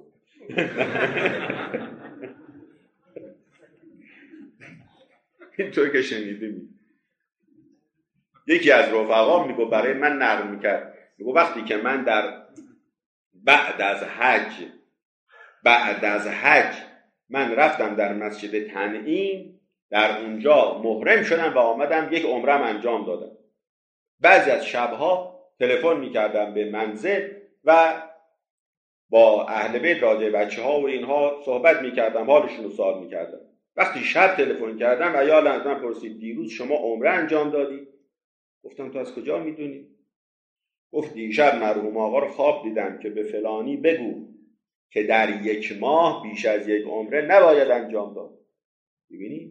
اینطور که شنیدیم. یکی از رفقا میگو برای من نقل میکرد، میگو وقتی که من در بعد از حج بعد از حج من رفتم در مسجد تنعیم، در اونجا محرم شدم و آمدم یک عمرم انجام دادم. بعضی از شبها تلفن میکردم به منزل و با اهل بیت راجع بچه ها و اینها صحبت میکردم، حالشون رو سوال میکردم. وقتی شب تلفن کردم عیال از من پرسید دیروز شما عمره انجام دادی؟ گفتم تو از کجا میدونی؟ گفت دیشب مرحوم آقا رو خواب دیدم که به فلانی بگو که در یک ماه بیش از یک عمره نباید انجام داد. ببینی؟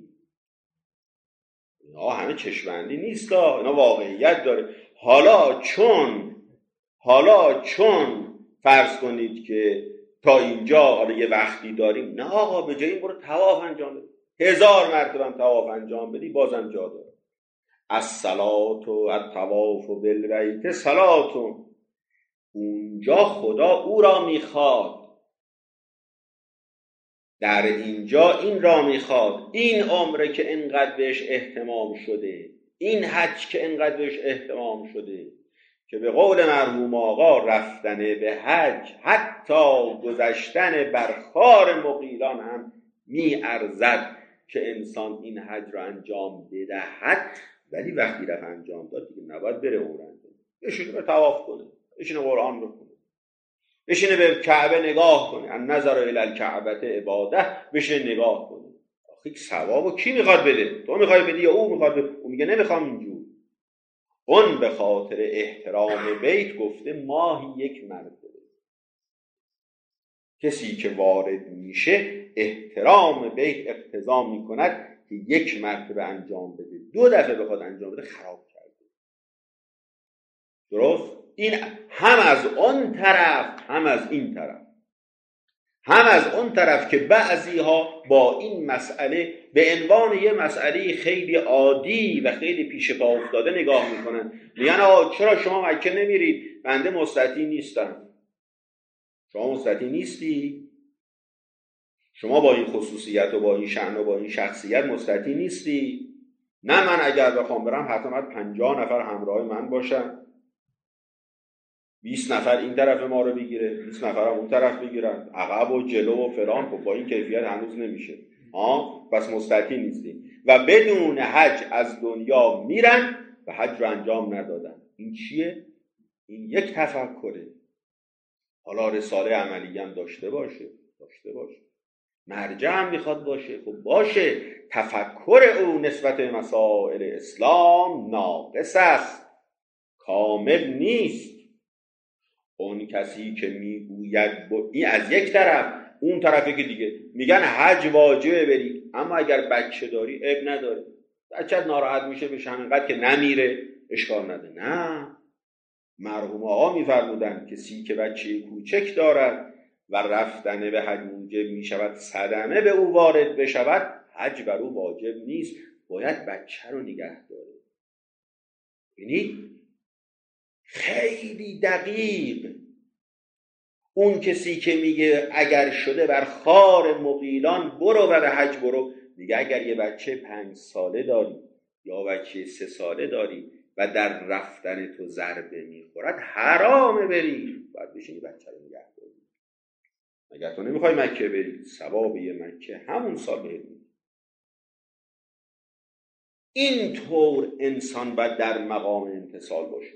اینا همه چشمندی نیست، اینا واقعیت داره. حالا چون حالا چون فرض کنید که تا اینجا حالا یه وقتی داریم، نه آقا به جای این برو طواف انجام بده، هزار مرتبه طواف انجام بدی بازم جا داره. الصلاة و الطواف بالبیت صلاة. اونجا خدا او را میخواد، در اینجا این را میخواد. این عمره که اینقدر بهش اهتمام شده، این حج که اینقدر بهش اهتمام شده، که به قول مرحوم آقا رفتن به حج حتی گذشتن بر خار مغیلان هم میارزد که انسان این حج را انجام بدهد. ولی وقتی رفت انجام داد دیگه نباید بره عمره انجام، بشینه به طواف کنه، بشینه قرآن رو کنه، بشینه به کعبه نگاه کنه. النظر الی الکعبه عباده، بشینه نگاه کنه. آخه ثوابو کی میخواد بده؟ تو میخوای بدی یا او میخواد بده؟ او میگه نمیخوام اینجور. اون به خاطر احترام بیت گفته ماهی یک مرتبه. کسی که وارد میشه احترام بیت اقتضا میکند که یک مرتبه انجام بده. دو دفعه بخواد انجام بده خراب کرده. درست؟ این هم از اون طرف هم از این طرف. هم از اون طرف که بعضی ها با این مسئله به عنوان یه مسئله خیلی عادی و خیلی پیش پا افتاده نگاه میکنن. میگن آقا چرا شما مکه نمیرید؟ بنده مستطیع نیستم. شما مستطیع نیستی؟ شما با این خصوصیت و با این شأن و با این شخصیت مستطیع نیستی؟ نه، من اگر بخوام برم حتما پنجاه نفر همراه من باشن. بیست نفر این طرف ما رو بگیره، بیست نفر هم اون طرف بگیرن، عقب و جلو و فلان. خب با این کیفیت هنوز نمیشه. آه پس مستطیع نیستیم و بدون حج از دنیا میرن و حج رو انجام ندادن. این چیه؟ این یک تفکره. حالا رساله عملی هم داشته باشه، داشته باشه. مرجع هم میخواد باشه، خب باشه. تفکر او نسبت به مسائل اسلام ناقص است، کامل نیست. اون کسی که میگوید با... این از یک طرف، اون طرفی که دیگه میگن حج واجبه بری، اما اگر بچه داری عیب نداره، بچه‌ت ناراحت میشه بشه همینقدر که نمیره اشکال نداره. نه، مرحوم آقا میفرمودن کسی که بچه کوچک دارد و رفتن به حج موجب میشود صدمه به او وارد بشود، حج بر او واجب نیست، باید بچه رو نگه داره. یعنی خیلی دقیق. اون کسی که میگه اگر شده بر خار مغیلان برو و به حج برو، میگه اگر یه بچه پنج ساله داری یا بچه سه ساله داری و در رفتن تو ضربه میخورد، حرامه بری، باید بشینی بچه رو نگه داری. اگر تو نمیخوای مکه بری، ثواب یه مکه همون سال بری. این طور انسان باید در مقام امتثال باشه.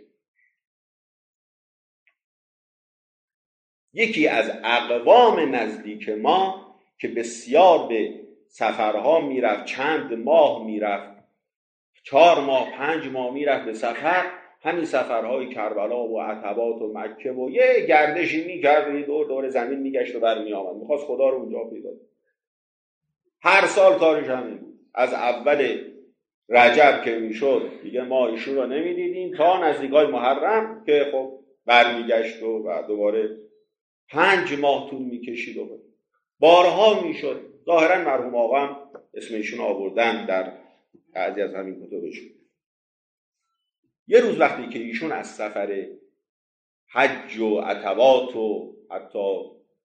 یکی از اقوام نزدیک ما که بسیار به سفرها میرفت، چند ماه میرفت، چهار ماه پنج ماه میرفت به سفر، همین سفرهای کربلا و عتبات و مکه و یه گردشی میکرد، دور دور زمین میگشت و برمی آمد، میخواست خدا رو اونجا پیدا کنه. هر سال کارش همین بود. از اول رجب که میشد دیگه ما ایشون رو نمیدیدیم تا نزدیکای محرم که خب برمیگشت و, و دوباره پنج ماه طول میکشید و بارها میشد. ظاهرا مرحوم آقا هم اسم ایشون آوردن در بعضی از همین کتبشون. یه روز وقتی که ایشون از سفر حج و عتبات و حتی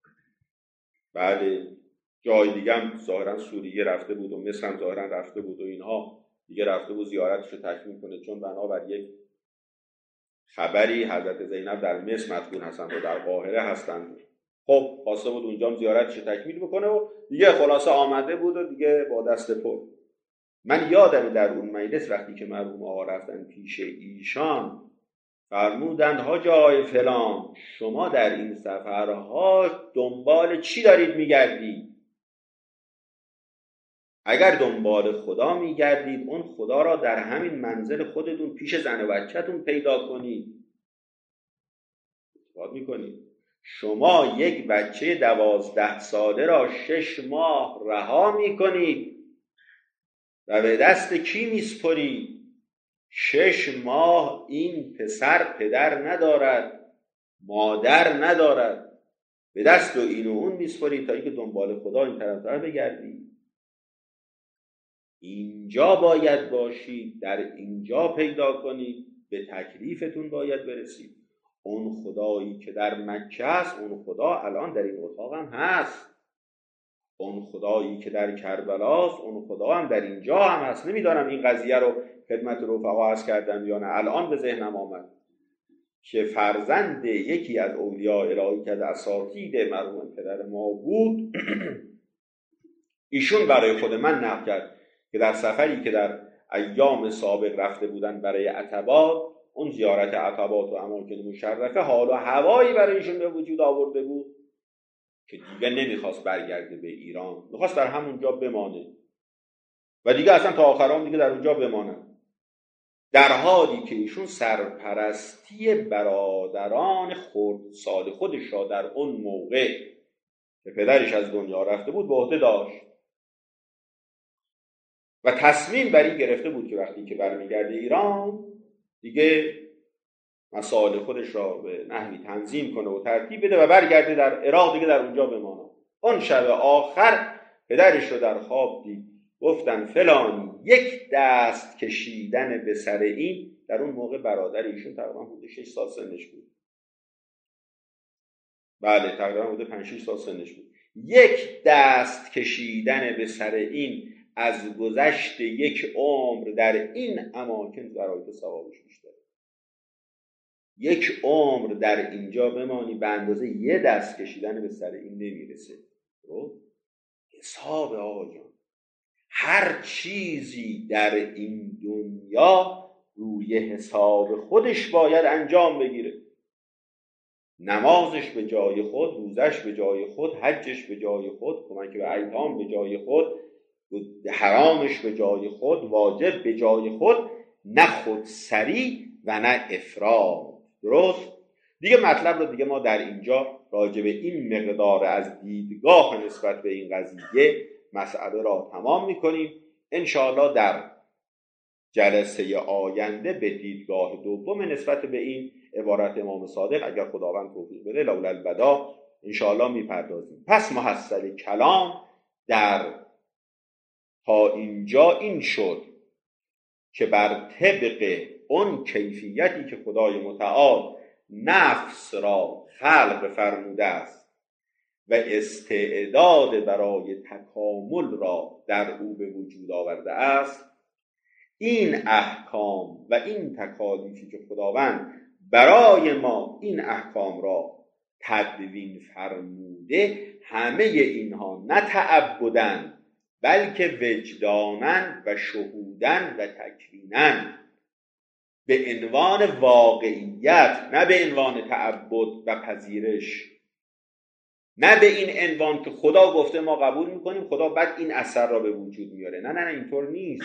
بله جای دیگه هم ظاهرا سوریه رفته بود و مصر هم ظاهرا رفته بود و اینها دیگه رفته بود زیارتش رو تکمیل کنه، چون بنابر یک خبری حضرت زینب در مصر مدفون هستند و در قاهره هستند. خب خواسته بود اونجا هم زیارتش رو تکمیل بکنه و دیگه خلاصه آمده بود و دیگه با دست پر. من یادم در اون مجلس وقتی که مرحوم آقا رفتن پیش ایشان فرمودند حاج آقای فلان شما در این سفرها دنبال چی دارید میگردید؟ اگر دنبال خدا میگردید اون خدا را در همین منزل خودتون پیش زن و بچه‌تون پیدا کنید. باید میکنید. شما یک بچه دوازده ساله را شش ماه رها میکنید و به دست کی میسپرید؟ شش ماه این پسر پدر ندارد، مادر ندارد، به دست و این و اون میسپرید تا اینکه دنبال خدا این طرف طرف بگردید. اینجا باید باشید، در اینجا پیدا کنید، به تکلیفتون باید برسید. اون خدایی که در مکه است اون خدا الان در این اتاق هم هست. اون خدایی که در کربلاست اون خدا هم در اینجا هم هست. نمیدانم این قضیه رو خدمت رفقا عرض کردم یا نه، الان به ذهنم آمد که فرزند یکی از اولیاء الهی که از اساتید مرحوم پدر ما بود ایشون برای خود من نقل کرد که در سفری که در ایام سابق رفته بودن برای عتبات، اون زیارت عتبات و اماکن مشرفه حال و هوایی برای ایشون به وجود آورده بود که دیگه نمیخواست برگرده به ایران، میخواست در همونجا بمانه و دیگه اصلا تا آخرام دیگه در اونجا بمانه، در حالی که ایشون سرپرستی برادران خردسال خودش را در اون موقع که پدرش از دنیا رفته بود به عهده داشت و تصمیم بر این گرفته بود که وقتی که برمیگرده ایران دیگه مسائل خودش را به نحوی تنظیم کنه و ترتیب بده و برگرده در عراق دیگه در اونجا بمانه. اون شب آخر پدرش رو در خواب دید، گفتن فلانی یک دست کشیدن به سر این، در اون موقع برادر ایشون تقریبا حدود شش سال سنش بود، بله تقریبا حدود پنج شش سال سنش بود، یک دست کشیدن به سر این از گذشت یک عمر در این اماکن برای تو ثوابش بیشتره. یک عمر در اینجا بمانی به اندازه یه دست کشیدن به سر این نمیرسه. حساب آقایان، هر چیزی در این دنیا روی حساب خودش باید انجام بگیره. نمازش به جای خود، روزش به جای خود، حجش به جای خود، کمک به ایتام به جای خود، حرامش به جای خود، واجب به جای خود، نه خودسری و نه افراط. درست؟ دیگه مطلب رو دیگه ما در اینجا راجع به این مقدار از دیدگاه نسبت به این قضیه مسئله را تمام میکنیم. انشاءالله در جلسه آینده به دیدگاه دوم نسبت به این عبارت امام صادق اگر خداوند توفیق بده لولا البدا انشاءالله میپردازیم. پس محصل کلام در تا اینجا این شد که بر طبق اون کیفیتی که خدای متعال نفس را خلق فرموده است و استعداد برای تکامل را در او به وجود آورده است، این احکام و این تکالیفی که خداوند برای ما این احکام را تدوین فرموده، همه اینها نه تعبدن بلکه وجدانن و شهودن و تکوینن، به عنوان واقعیت، نه به عنوان تعبد و پذیرش، نه به این عنوان که خدا گفته ما قبول میکنیم خدا بعد این اثر را به وجود میاره. نه نه نه اینطور نیست.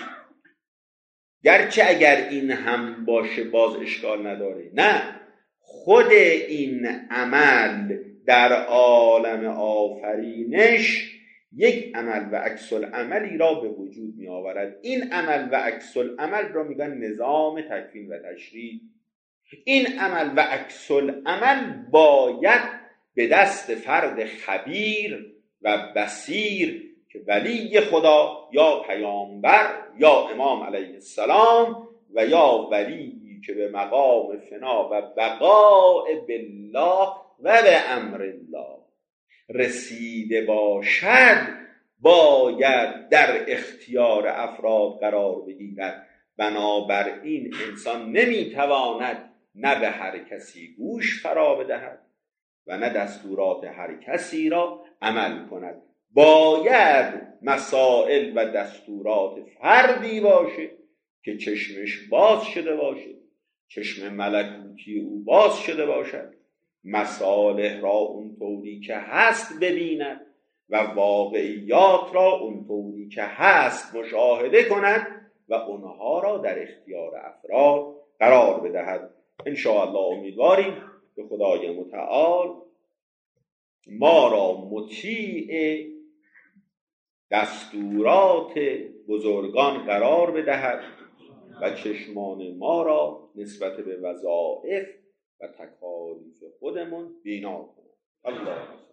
گرچه اگر این هم باشه باز اشکال نداره. نه، خود این عمل در عالم آفرینش یک عمل و عکس العملی را به وجود می آورد. این عمل و عکس العمل را میگن نظام تکوین و تشریع. این عمل و عکس العمل باید به دست فرد خبیر و بصیر که ولی خدا یا پیامبر یا امام علیه السلام و یا ولی که به مقام فنا و بقاء بالله و به امر الله رسیده باشد، باید در اختیار افراد قرار بگیرد. بنابراین انسان نمیتواند نه به هر کسی گوش فرا بدهد و نه دستورات هر کسی را عمل کند. باید مسائل و دستورات فردی باشه که چشمش باز شده باشه، چشم ملکوتی او باز شده باشد، مصالح را اونطوری که هست ببیند و واقعیات را اونطوری که هست مشاهده کند و اونها را در اختیار افراد قرار بدهد. انشاءالله امیدواریم که خدای متعال ما را مطیع دستورات بزرگان قرار بدهد و چشمان ما را نسبت به وظایف و تکالیف خودمون بینا کند. الله